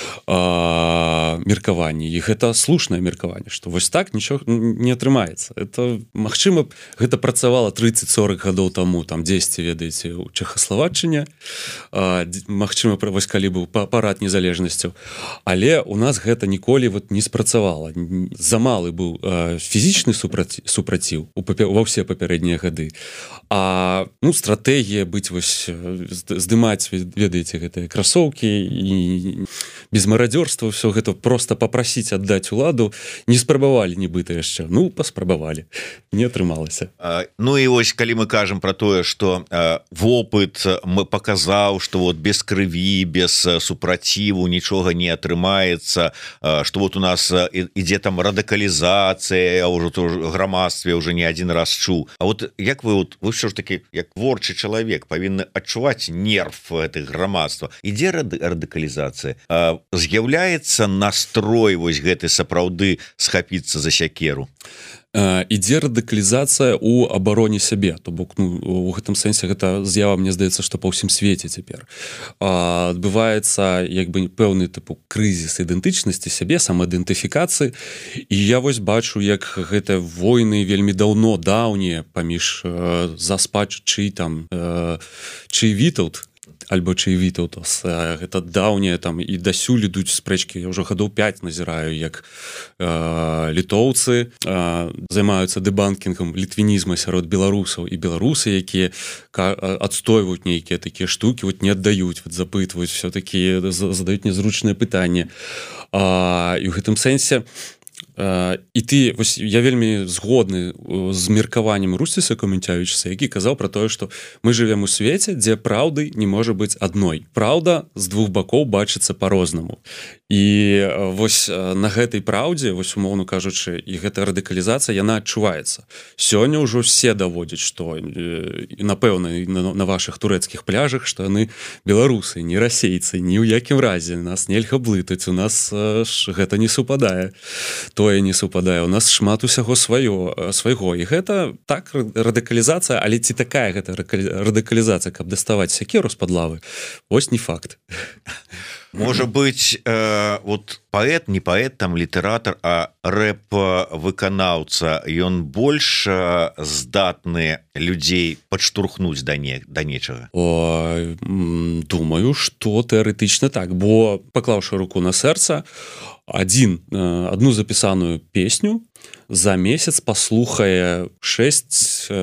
меркаванні, і гэта слушнае меркаванне, што вось так нічога не атрымаецца. Это, магчыма, гэта працавала 30-40 гадоў таму, там 10, ведаеце, у Чэхаславаччыне, магчыма, вось калі быў парад незалежнасцяў, але у нас гэта ніколі не спрацавала. Замалы быў фізічны супраціў ва ўсе папярэднія гады, а стратэгія быць вось здымаць, ведаеце, гэтыя красоўкі і без марадзёрства, ўсё гэта проста папрасіць аддаць уладу не спрабавалі нібыта яшчэ. Паспрабавалі, не атрымалася. І вось калі мы кажам пра тое, што вопыт паказаў, што вот без крыві, без супраціву нічога не атрымаецца, што вот у нас ідзе там радыкалізацыя, ўжо ў грамадстве ўжо не адзін раз чуў. А вот як вы ўсё ж таки, як творчы чалавек, павінны адчуваць нерв гэтых грамадства. Ідзе радыкалізацыя, з'яўляецца настрой вось гэты сапраўды схапіцца за сякеру? Ідзе радыкалізацыя ў абароне сябе, то бок у гэтым сэнсе гэта з'ява, мне здаецца, што па ўсім свеце цяпер адбываецца як бы пэўны тыпу крызіс ідэнтычнасці сябе, самаідэнтыфікацыі, і я вось бачу, як гэтыя войны вельмі даўнія паміж Заспач чый Вітаўт альбо чый Вітаўтас, гэта даўнія там і дасюль ідуць спрэчкі. Я ўжо гадоў 5 назіраю, як літоўцы займаюцца дэбанкінгам літвінізма сярод беларусаў, і беларусы, якія адстойваюць нейкія такія штукі, вот не аддаюць, вот запытваюць, все-таки задаюць незручныя пытанні. І ў гэтым сэнсе і ты, вось, я вельмі згодны з меркаваннем Русціса Каменцявічуса, які казаў пра тое, што мы жывем у свеце, дзе праўды не можа быць адной. Праўда з двух бакоў бачыцца па-рознаму. І вось на гэтай праўдзе, вось умоўна кажучы, і гэта радыкалізацыя, яна адчуваецца. Сёння ўжо все даводзяць, што напэўна на вашых турэцкіх пляжах, што яны беларусы, не расейцы, ні ў якім разе. Нас нельга блытаць, у нас гэта не супадае. Тое не супадае. У нас шмат усяго свайго. І гэта так радыкалізацыя, але ці такая гэта радыкалізацыя, каб даставаць сякеру з-пад лавы? Вось не факт. Можа быць, вот паэт, не паэт, там літаратар, а рэп-выканаўца, ён больш здатны людзей падштурхнуць да нечага? Думаю, што тэарэтычна так, бо, паклаўшы руку на сэрца, одну запісаную песню за месяц паслухае 6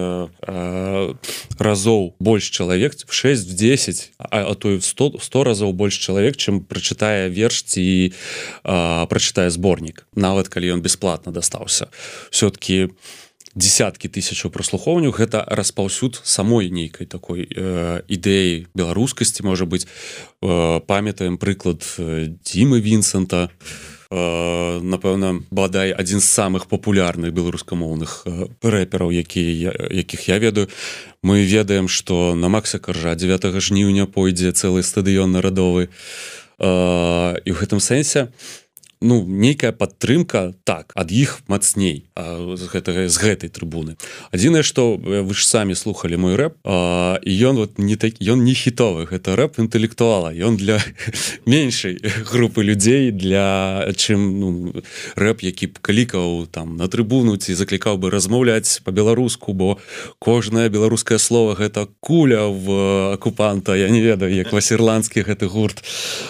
разоў больш чалавек, 6-10, а то і 100 разоў больш чалавек, чым прачытае верш ці прачытае зборнік, нават калі ён бясплатна дастаўся. Все-таки десяткі тысячаў праслухоўняў, гэта распаўсюд самой нейкай такой ідэі беларускасці, можа быць. Памятаем прыклад Дзімы Вінсента, напэўна бадай адзін з самых папулярных беларускамоўных рэпераў, якіх я ведаю. Мы ведаем, што на Макса Каржа 9 жніўня пойдзе цэлы стадыён нарадовы, і ў гэтым сэнсе нейкая падтрымка так ад іх мацней з гэтай трыбуны. Адзінае, што вы ж самі слухалі мой рэп, і ён ён не хітовы, гэта рэп інтэлектуала, ён для меншай групы людзей, для чым рэп, які б клікаў там на трыбуну ці заклікаў бы размаўляць па-беларуску, бо кожнае беларускае слово гэта куля в акупанта. Я не ведаю, як васірландскі гэты гурт.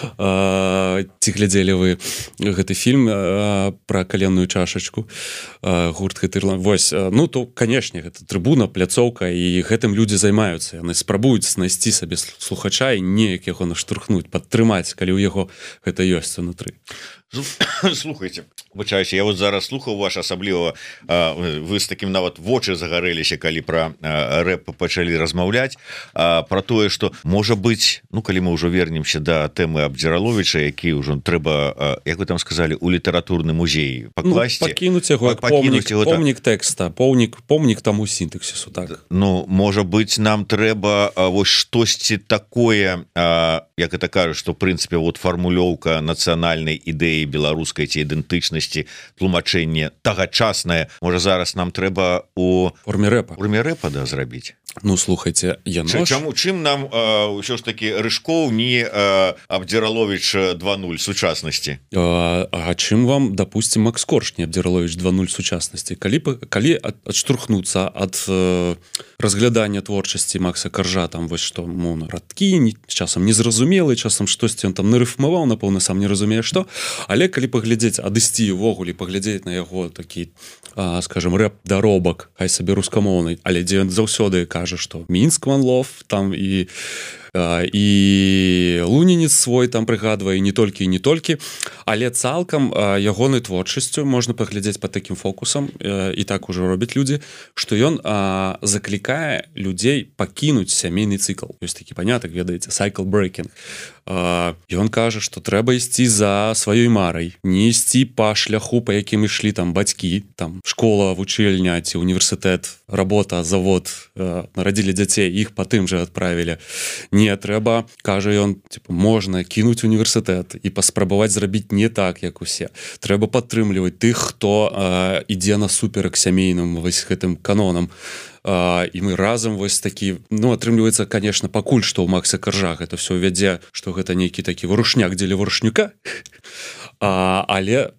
Ці глядзелі вы гэты фільм пра каленную чашачку, гурт гэты Ірланд. Вось, то, канешне, гэта трыбуна, пляцоўка, і гэтым людзі займаюцца. Яны спрабуюць знайсці сабе слухача і неяк яго наштурхнуць, падтрымаць, калі ў яго гэта ёсць унутры. Слухайте, выбачаюся, я вот зараз слухаў ваш, асабліва вы з такім нават вочы загарэліся, калі пра рэп пачалі размаўляць, пра тое, што можа быць, калі мы ўжо вернемся да тэмы Абдзіраловіча, які ўжо трэба, як вы там сказалі, у літаратурны музей пакласці, пакінуць яго як помнік тэкста, помнік таму сінтаксісу, так. Можа быць, нам трэба вось штосьці такое, як это кажа, што в прынцыпе вот фармулёўка нацыянальнай ідэі беларускай ці ідэнтычнасці, тлумачэнне тагачаснае, можа зараз нам трэба у форме рэпа зрабіць. Слухайце, чым нам ўсё ж такі Рыжкоў не Абдзіраловіч 2.0 сучаснасці? Чым вам, допустим, Макс Корж не Абдзіраловіч 2.0 сучаснасці? Калі адштурхнуцца ад разглядання творчасці Макса Каржа, там вось што радкі, часам незразумелы, часам штосьці ён там нарыфмаваў, напэўна, сам не разумее што, але калі паглядзець, адысці ўвогуле, паглядзець на яго такі, скажем, рэп-даробак, хай сабе рускамоўнай, але дзе ён заўсёды кажа, што Мінск One Love, там і Лунінец свой там прыгадвае, не толькі, але цалкам ягонай творчасцю можна паглядзець пад такім фокусам, і так ужо робяць людзі, што ён заклікае людзей пакінуць сямейны цыкл. Ёсць такі панятак, ведаеце, cycle breaking. Ён кажа, што трэба ісці за сваёй марай, не ісці па шляху, па якім ішлі там бацькі, там школа, вучэльня ці універсітэт, работа, завод, нарадзілі дзяцей, іх па тым жа адправілі. Не, трэба, кажа ён, можна кінуць універсітэт і паспрабаваць зрабіць не так, як усе. Трэба падтрымліваць тых, хто ідзе насуперак сямейным вось гэтым канонам. І мы разам вось такі, атрымліваецца, конечно, пакуль што ў Макса Каржа гэта все вядзе, што гэта нейкі такі варушняк дзеля варушнюка, але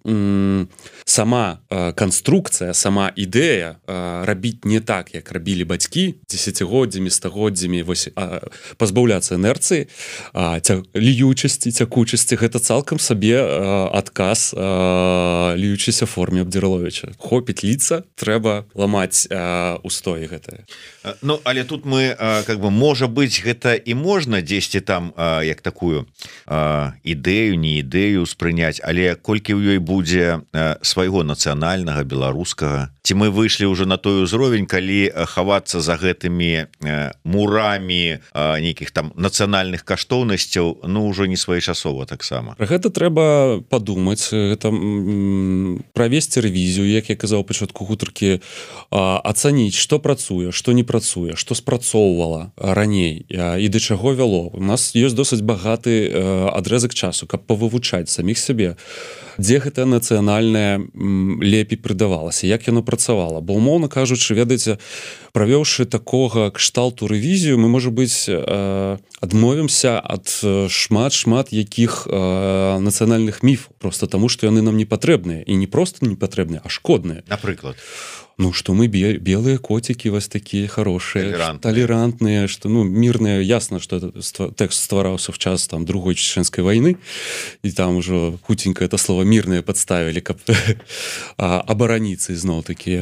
сама канструкцыя, сама ідэя рабіць не так, як рабілі бацькі дзесяцігоддзямі, стагоддзямі, пазбаўляцца інерцыі, ліючасці, цякучасці, гэта цалкам сабе адказ ліючыся форме Абдзіраловіча. Хопіць ліцца, трэба ламаць устоі гэтае. Але тут мы, можа быць, гэта і можна дзесьці там як такую ідэю, не ідэю спрыняць, але колькі ў ёй будзе свайго нацыянальнага, беларускага, ці мы выйшлі ўжо на той узровень, калі хавацца за гэтымі мурамі нейкіх там нацыянальных каштоўнасцяў, ўжо не своечасова таксама. Пра гэта трэба падумаць, гэта правесці рэвізію, як я казаў пачатку гутаркі, ацаніць, што працуе, што не працуе, што спрацоўвала раней і да чаго вяло. У нас ёсць досыць багаты адрэзак часу, каб павывучаць саміх сябе, дзе гэта нацыянальнае лепей прыдавалася, як яно працавала. Бо, умоўна кажучы, ведаеце, правёўшы такога кшталту рэвізію, мы, можа быць, адмовімся ад шмат якіх нацыянальных міфаў, проста таму, што яны нам не патрэбныя, і не проста не патрэбныя, а шкодныя. Напрыклад? Што мы белыя коцікі вось такія хорошыя, талерантныя, што мірныя, ясна, што тэкст ствараўся в час там другой чеченскай вайны, і там ужо хуценька это слово мірныя падставілі, каб абараніцца зноў-такі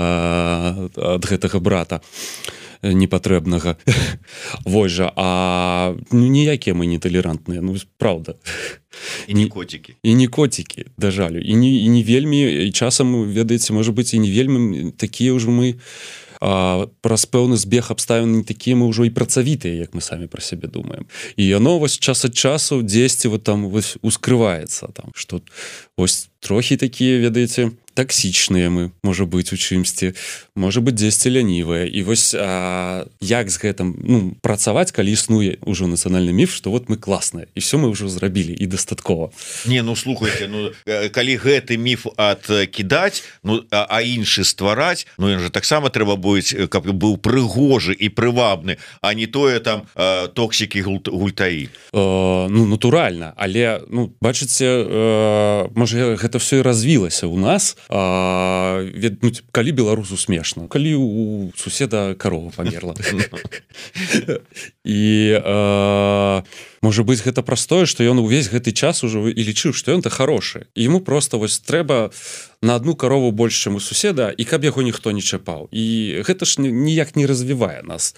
ад гэтага брата непатрэбнага. Вось жа, ніякія мы не талерантныя, праўда. І не коцікі. І не коцікі, да жалю. І не вельмі, і часам, ведаеце, можа быць, і не вельмі такія ўжо мы праз пэўны збег абставін не такія мы ўжо і працавітыя, як мы самі пра сябе думаем. І яно вось час ад часу дзесьці вот там вось ускрываецца там, што вось трохі такія, ведаеце, таксічныя мы, можа быць, у чымсьці, можа быць, дзесьці лянівыя. І вось як з гэтым працаваць, калі існуе ўжо нацыянальны міф, што вот мы класныя, і все мы ўжо зрабілі, і дастаткова. Не, слухайце, калі гэты міф адкідаць, а іншы ствараць, ён жа таксама трэба будзе, каб быў прыгожы і прывабны, а не тое там токсікі гультаі. Натуральна, але, бачыце, можа, гэта все і развілася ў нас, калі беларусу смешна, калі у суседа карова памерла. І можа быць, гэта простое, што ён увесь гэты час ужо і лічыў, што ён-то хорошы. І яму просто вось трэба на одну карову больш, чым у суседа, і каб яго ніхто не чапаў. І гэта ж ніяк не развівае нас.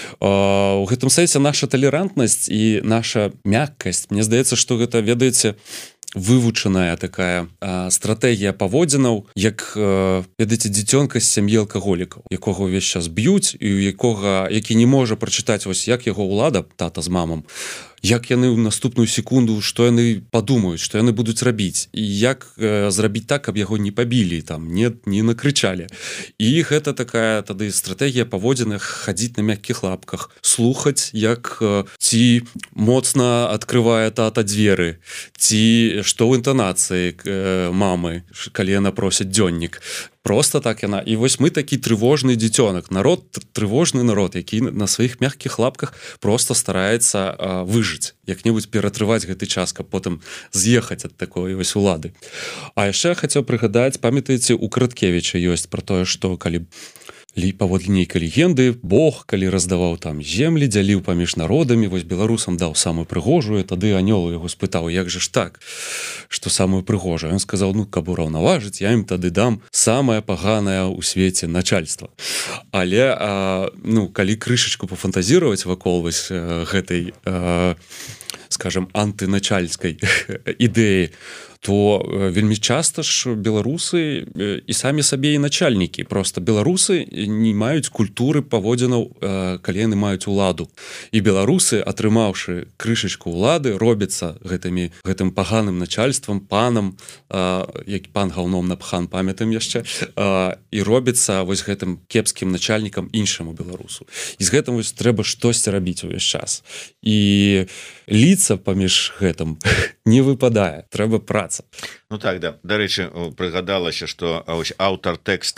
У гэтым сэнсе наша талерантнасць і наша мяккасць, мне здаецца, што гэта, ведаеце, вывучаная такая стратэгія паводзінаў, як, ведаеце, дзіцёнка з сям'і алкаголікаў, якога ўвесь час б'юць, і які не можа прачытаць, вось як яго ўлада, тата з мамам, як яны ў наступную секунду, што яны падумаюць, што яны будуць рабіць, і як зрабіць так, каб яго не пабілі, там, не накрычалі. І гэта такая тады стратэгія паводзіных, хадзіць на мяккіх лапках, слухаць, як ці моцна адкрывае тата дзверы, ці што ў інтанацыі мамы, калі яна просіць дзённік. Просто так яна. І вось мы такі трывожны дзіцёнак, трывожны народ, які на сваіх мяккіх лапках просто стараецца выжыць, як-небудзь ператрываць гэты час, каб потым з'ехаць ад такой вось улады. А яшчэ хацеў прыгадаць, памятаеце, у Краткевіча ёсць пра тое, што калі паводле нейкай легенды Бог, калі раздаваў там землі, дзяліў паміж народамі, вось беларусам даў самую прыгожую, тады анёл яго спытаў, як же ж так, што самую прыгожую? Ён сказаў, каб ураўнаважыць, я ім тады дам самае паганае ў свеце начальства. Але, калі крышачку пафантазіраваць вакол вось гэтай, скажем, антыначальскай ідэі, то вельмі часта ж беларусы і самі сабе і начальнікі. Просто беларусы не маюць культуры паводзінаў, калі яны маюць уладу. І беларусы, атрымаўшы крышачку улады, робяцца гэтым паганым начальствам, панам, як пан гаўном напхан, памятаем яшчэ, і робіцца вось гэтым кепскім начальнікам іншаму беларусу. І з гэтым вось трэба штосьці рабіць увесь час. І ліцца паміж гэтым не выпадае, трэба праца. Так, да. Дарэчы, прыгадалася, што аўтар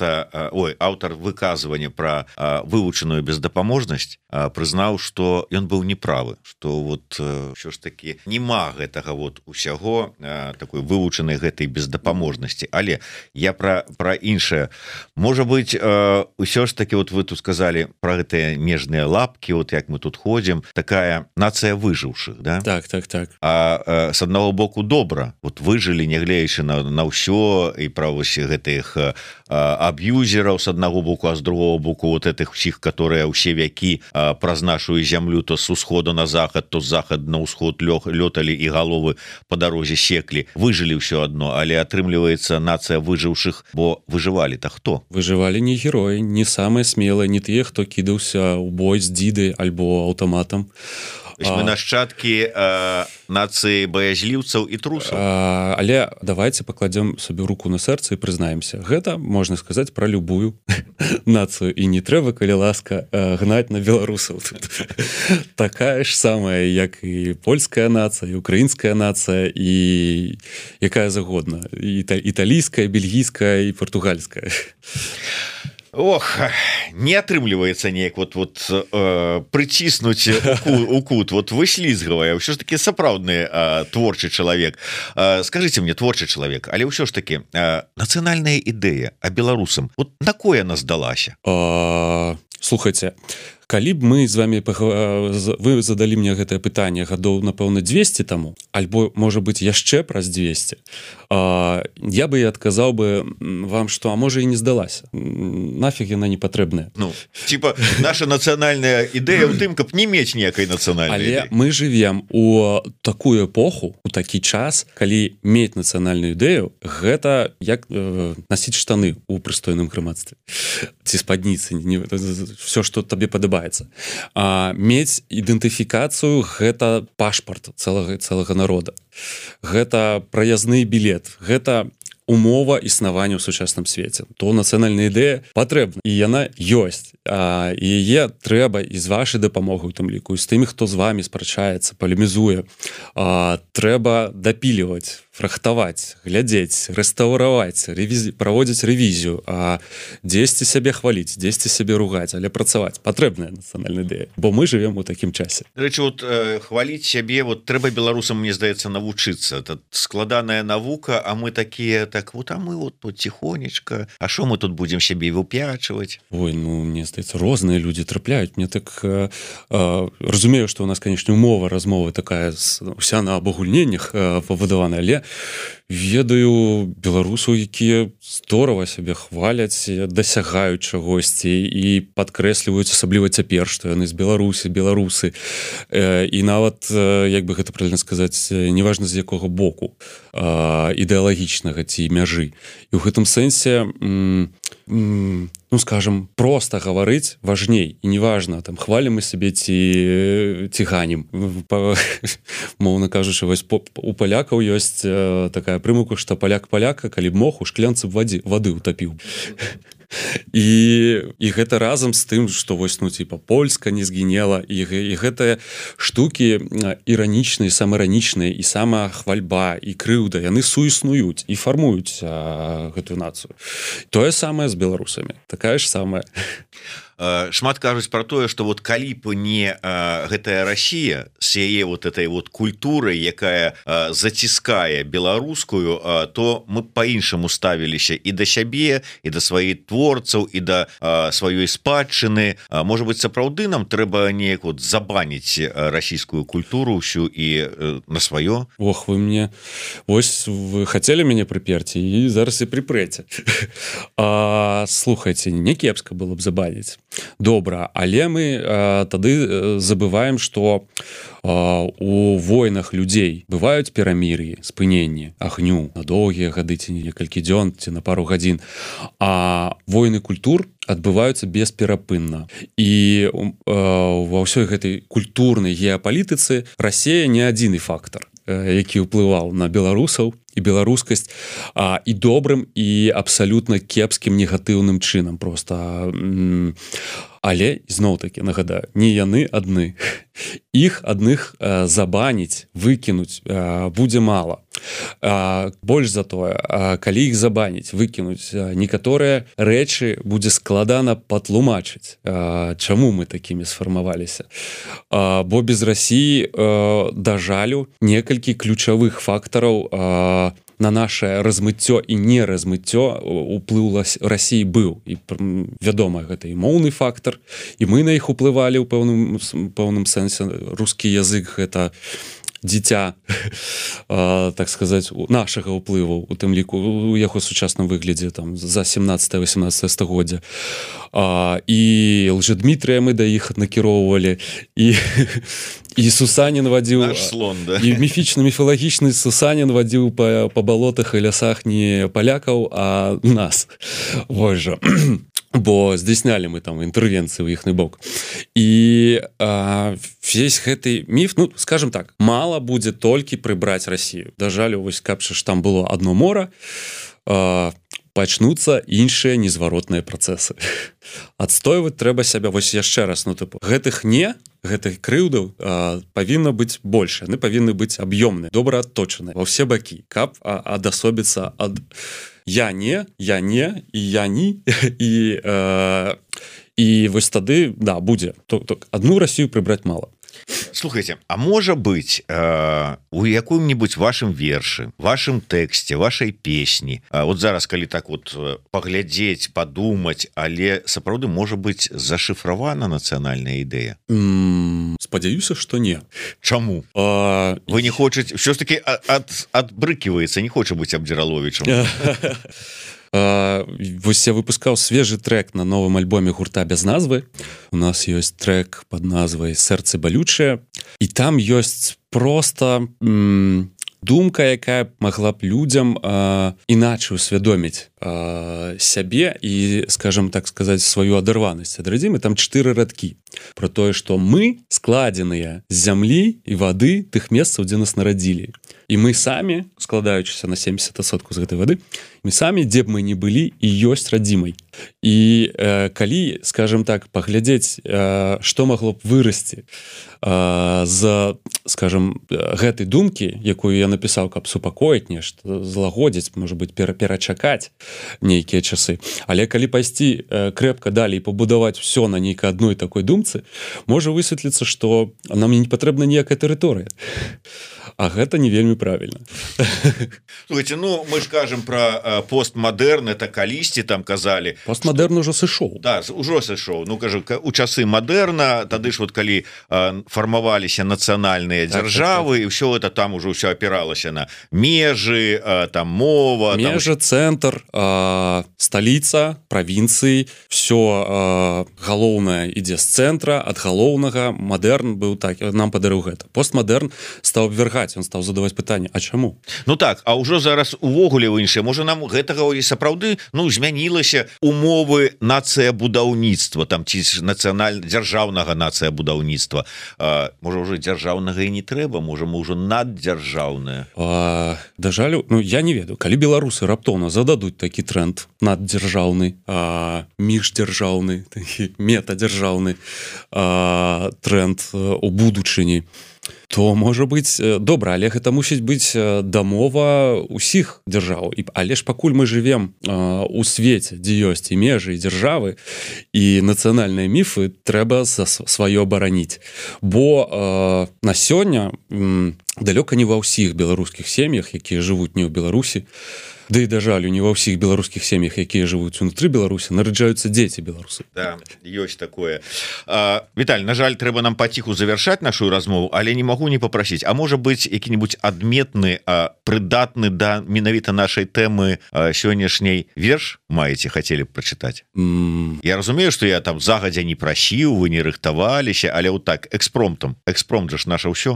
выказвання пра вывучаную бездапаможнасць прызнаў, што ён быў неправы, што вот ўсё ж такі нема гэтага вот усяго такой вывучанай гэтай бездапаможнасці. Але я пра іншае. Можа быць, усё ж такі вот вы тут сказалі пра гэтыя межныя лапкі, вот як мы тут ходзім, такая нацыя выжыўшых, да? Так. А з аднаго боку добра, вот выжылі, нягледзячы на ўсё, і пра вось гэтых аб'юзераў з аднаго боку, а з другого боку вот этих усіх, которые ўсе вякі праз нашу зямлю то з усходу на захад, то з захад на ўсход лёталі і галовы по дарозе секлі, выжылі ўсё адно, але атрымліваецца нацыя выжыўшых, бо выжывалі-то хто? Выжывалі не героі, не самыя смелыя, не тыя, хто кідаўся ў бой з дзідай альбо аўтаматам. Мы нашчадкі нацыі баязліўцаў і трусаў. Але давайте пакладзем сабе руку на сэрца і прызнаемся. Гэта можна сказаць пра любую нацыю. І не трэба, калі ласка, гнаць на беларусаў. Такая ж самая, як і польская нацыя, і украінская нацыя, і якая загодна. Італійская, бельгійская і партугальская. Ох, не атрымліваецца неяк прыціснуць у кут, выслізгавая, ўсё ж таки сапраўдны творчы чалавек. Скажыце мне, творчы чалавек, але ўсё ж таки нацыянальная ідэя, а беларусам, на кое она здалася? Слухайце, калі б мы з вами вы задалі мне гэтае пытанне гадоў напэўна 200 таму альбо можа быть яшчэ праз 200 я бы і адказаў бы вам что а можа і не здалася нафиг яна не патрэбная ну типа наша нацыянальная ідэя ў тым каб не мець ніякай нацыянальнай мы живем у такую эпоху у такі час калі мець нацыянальную ідэю гэта як насіць штаны у прыстойным грамадстве ці спадніцы все что табе падабаецца мець ідэнтыфікацыю гэта пашпарт цэлага народа гэта праязны білет гэта умова існавання ў сучасным свеце то нацыянальная ідэя патрэбна і яна ёсць і яе трэба і з вашай дапамогай у тым ліку з тымі хто з вами спрачаецца палемізуе трэба дапіліваць фрахтаваць глядзець рэстаўраваць праводзіць рэвізію дзесьці сябе хваліць дзесьці сябе ругаць але працаваць патрэбная нацыянальная ідэя бо мы живем у такім часе рэчы вот хваліць сябе вот трэба беларусам мне здаецца навучыцца это складаная навука а мы такія так вот а мы вот тут тихонечко а что мы тут будем себе выпячивать ой ну мне здаецца розныя люди трапляюць мне так разумею что у нас конечно умова размовы такая уся на абагульненнях пабудавана але ведаю беларусаў якія здорава сябе хваляць дасягаюць чагосьці і падкрэсліваюць асабліва цяпер што яны з беларусы і нават як бы гэта правільна сказаць неважна з якога боку ідэалагічнага ці мяжы і ў гэтым сэнсе ну скажем просто гаварыць важней і неважна там хвалім мы сябе ці ганім моўна кажучы вось у палякаў ёсць такая прымука што паляка калі б мог у шклянцы вады утапіў і гэта разам з тым што вось ну типа польска не згінела і гэтыя штукі іранічныя самаіранічныя і сама хвальба і крыўда яны суіснуюць і фармуюць гэтую нацыю тое самае з беларусамі такая ж самая шмат кажуць про тое что вот калі б не гэтая Россия с яе вот этой вот культурай якая заціскае беларускую то мы по-іншаму ставіліся і да сябе і да сваіх творцаў і да сваёй спадчыны может быть сапраўды нам трэба неяк вот забаніць расійскую культуру ўсю і на сваё ох вы мне вось вы хотели мяне прыперці і зараз і прыпрэце слухайте не кепска было б забаніць добра але мы тады забываем что у войнах людзей бываюць перамір'і спыненні агню на доўгія гады ці некалькі дзён ці на пару гадзін а войны культур адбываюцца бесперапынна і ва ўсёй гэтай культурнай геапалітыцы Расія не адзіны фактар які ўплываў на беларусаў і беларускасць і добрым і абсалютна кепскім негатыўным чынам просто але зноў-таки нагадаю не яны адны іх адных забаніць выкінуць будзе мала больш за тое калі іх забаніць выкінуць некаторыя рэчы будзе складана патлумачыць чаму мы такімі сфармаваліся бо без Расіі да жалю некалькі ключавых фактараў на наше размыццё і не размыццё уплыў Расіі быў і вядома гэта і моўны фактар і мы на іх уплывалі ў пэўным сэнсе рускі язык гэта дзіця так сказаць нашага ўплыву у тым ліку у яго сучасным выглядзе там за 17-18 стагоддзя і Лжедмітрыя мы да іх накіроўвалі і Сусанін вадзіў і міфічна міфалагічны Сусанін вадзіў па балотах і лясах не палякаў а нас вось жа бо здзяйснялі мы там інтэрвенцыі ў іхны бок і весь гэты міф ну скажем так мала будзе толькі прыбраць Расію да жалю вось каб ж там было одно мора пачнуцца іншыя незваротныя працэсы адстойваць трэба сябе вось яшчэ раз ну тыпу гэтых гэтых крыўдаў павінна быць больш яны павінны быць аб'ёмныя добра адточаныя ва ўсе бакі каб адасобіцца ад я не і я ні і вось тады да будзе адну Расію прыбраць мала Слухайте, а можа быть у якім-нибудь вашым вершы, вашым тэксце, вашай песні, вот зараз калі так вот паглядзець, падумаць, але сапраўды можа быть зашифравана нацыянальная ідэя? Спадзяюся, что не. Чаму? Вы не хочаце, все ж таки адбрыкиваецца, не хоча быць Абдзіраловічам. Вось я выпускаў свежы трек на новым альбоме гурта без назвы. У нас ёсць трек под назвай «Сэрцы балючае», і там ёсць просто думка, якая могла б людям іначай усвядоміць сябе і, скажем так сказаць, сваю адарванасць ад радзімы. Там 4 радкі про тое, што мы складзеныя з зямлі і вады тых месцаў, дзе нас нарадзілі. І мы самі, складаючыся на 70% з гэтай вады, мы самі, дзе б мы не былі, і ёсць радзімай. І калі, скажем так, паглядзець, што магло б вырасці з, скажем, гэтай думкі, якую я напісаў, каб супакоіць нешта, злагодзіць, можа быць, перачакаць нейкія часы. Але калі пайсці крэпка далей і пабудаваць все на нейкай адной такой думцы, можа высветліцца, што нам не патрэбна ніякая тэрыторыя. А гэта не вельмі правільна. Слухайте, ну мы ж кажам про постмадэрн, это калісьці там казалі. Постмадэрн ужо сышоў. Да, ужо сышоў. Ну кажу, у часы мадэрна, тады ж вот калі фармаваліся нацыянальныя дзяржавы, і ўсё это там ужо ўсё апіралася на межы, там мова, межы, цэнтр, сталіца, правінцыі, все галоўнае ідзе з цэнтра, ад галоўнага. Мадэрн быў так, нам падарыў гэта. Постмадэрн стаў абвяргаць, он стаў задаваць пытанне, а чаму? Ну так, а ўжо зараз увогуле ў іншае, можа нам гэтага і сапраўды, ну, змянілася умовы нацыябудаўніцтва, там ці дзяржаўнага нацыябудаўніцтва. Можа ўжо дзяржаўнага і не трэба, можа мы ўжо наддзяржаўнае. Да жалю, ну я не ведаю, калі беларусы раптоўна зададуць такі тренд наддзяржаўны, міждзяржаўны, метадзяржаўны тренд у будучыні, то можа быць добра, але гэта мусіць быць дамова ўсіх дзяржаў. Але ж пакуль мы жывем у свеце, дзе ёсць і межы, і дзяржавы, і нацыянальныя міфы, трэба сваё абараніць. Бо на сёння далёка не ва ўсіх беларускіх сем'ях, якія жывуць не ў Беларусі, да і да жалю, не ва ўсіх беларускіх сем'ях, якія жывуць унутры Беларусі, нараджаюцца дзеці беларусы. Да, ёсць такое. Віталь, на жаль, трэба нам паціху завяршаць нашу размову, але не магу не папрасіць, а можа быць які-небудзь адметны, прыдатны да менавіта нашай тэмы сённяшняй верш маеце, хацелі б прачытаць? Я разумею, што я там загадзя не прасіў, вы не рыхтаваліся, але вот так, экспромтам. Экспромт жа ж наша ўсё.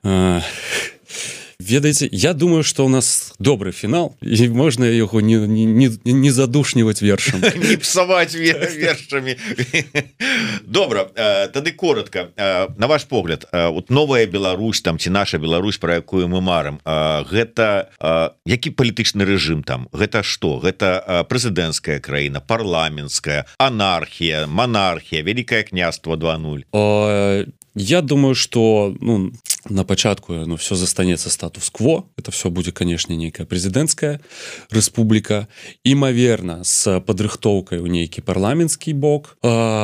Ведаеце, я думаю, што ў нас добры фінал, і можна яго не задушніваць вершам. Не псаваць вершамі. Добра, тады коротка. На ваш погляд, вот новая Беларусь, там, ці наша Беларусь, про якую мы марым, гэта які палітычны рэжым там? Гэта што? Гэта прэзідэнцкая краіна, парламенцкая, анархія, монархія, Вялікае княства 2.0? Я думаю, что на пачатку все застанецца статус-кво. Это все будзе, канешне, нейкая прэзідэнцкая рэспубліка. Імаверна, з падрыхтоўкай у нейкі парламенцкі бок.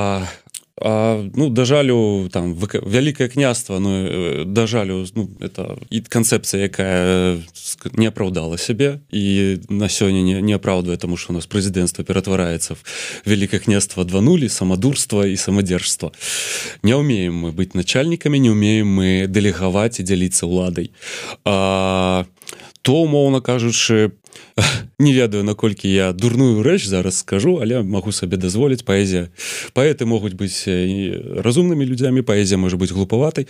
Да жалю, там Вялікае княства, да жалю, это і канцэпцыя, якая не апраўдала сябе і на сёння не апраўдвае, тому што у нас прэзідэнцтва ператвараецца в Вялікае княства 2.0, самадурства і самадзержства. Не ўмеем мы быць начальнікамі, не ўмеем мы дэлегаваць і дзяліцца ўладай. То, умоўна кажучы, не ведаю, наколькі я дурную рэч зараз скажу, але магу сабе дазволіць. Паэты могуць быць разумнымі людзямі, паэзія можа быць глупаватай.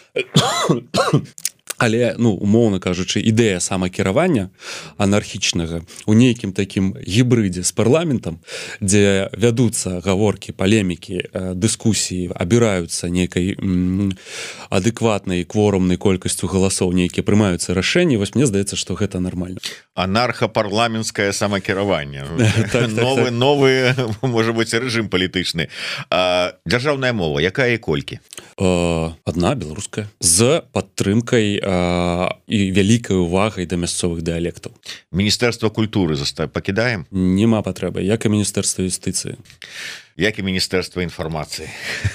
Але, умоўна кажучы, ідэя самакіравання анархічнага у нейкім такім гібрыдзе з парламентам, дзе вядуцца гаворкі, палемікі, дыскусіі, абіраюцца нейкай адэкватнай кворумнай колькасцю галасоў, нейкія прымаюцца рашэнні, вось мне здаецца, што гэта нармальна. Анарха-парламенцкае самакіраванне. Новы, можа быць, рэжым палітычны. Дзяржаўная мова, якая і колькі? Адна, беларуская. З падтрымкай і вялікай увагай да мясцовых дыялектаў. Міністэрства культуры пакідаем? Няма патрэбы, як і міністэрства юстыцыі. Як і міністэрства інфармацыі.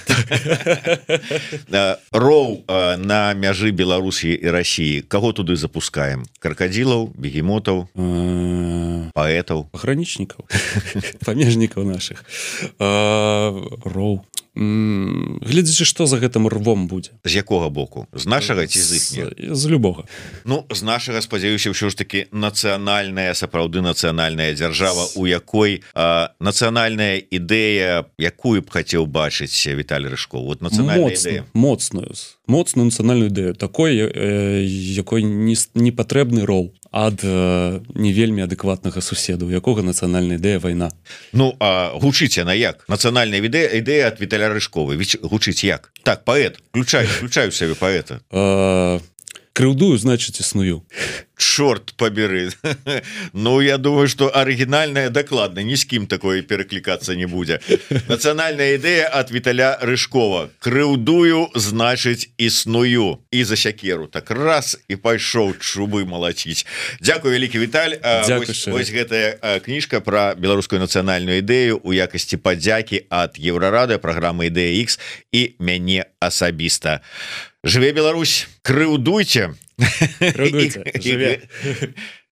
Роў на мяжы Беларусі і Расіі. Каго туды запускаем? Кракадзілаў, бегемотаў, паэтаў, пагранічнікаў, памежнікаў нашых. Роў. Гледзячы, што за гэтым рвом будзе. З якога боку? З нашага ці з іхняга? З любога. Ну, з нашага, спадзяюся, ўсё ж таки нацыянальная, сапраўды нацыянальная дзяржава, у якой нацыянальная ідэя, якую б хацеў бачыць Віталій Рыжкоў? Вот нацыянальная ідэя. Моцную нацыянальную ідэю. Такой, якой не патрэбны роў ад не вельмі адэкватнага суседа, у якога нацыянальная ідэя вайна. Ну, а гучыць яна як? Нацыянальная ідэя ад Віталя Рыжкова. Гучыць як? Так, паэт. Включаю сябе паэта. Крыўдую, значыць, існую. Чорт пабяры. Ну, я думаю, что арыгінальная дакладна, ні з кім такое пераклікацца не будзе. Нацыянальная ідэя ад Віталя Рыжкова. Крыўдую, значыць, існую. І за сякеру. Так раз, і пайшоў чубы малаціць. Дзякуй, вялікі Віталь. Вось гэтая кніжка пра беларускую нацыянальную ідэю у якасці падзякі ад Еўрарады, праграмы «Ідэя X» і мяне асабіста. Жыве Беларусь, крыўдуйце. Жыве.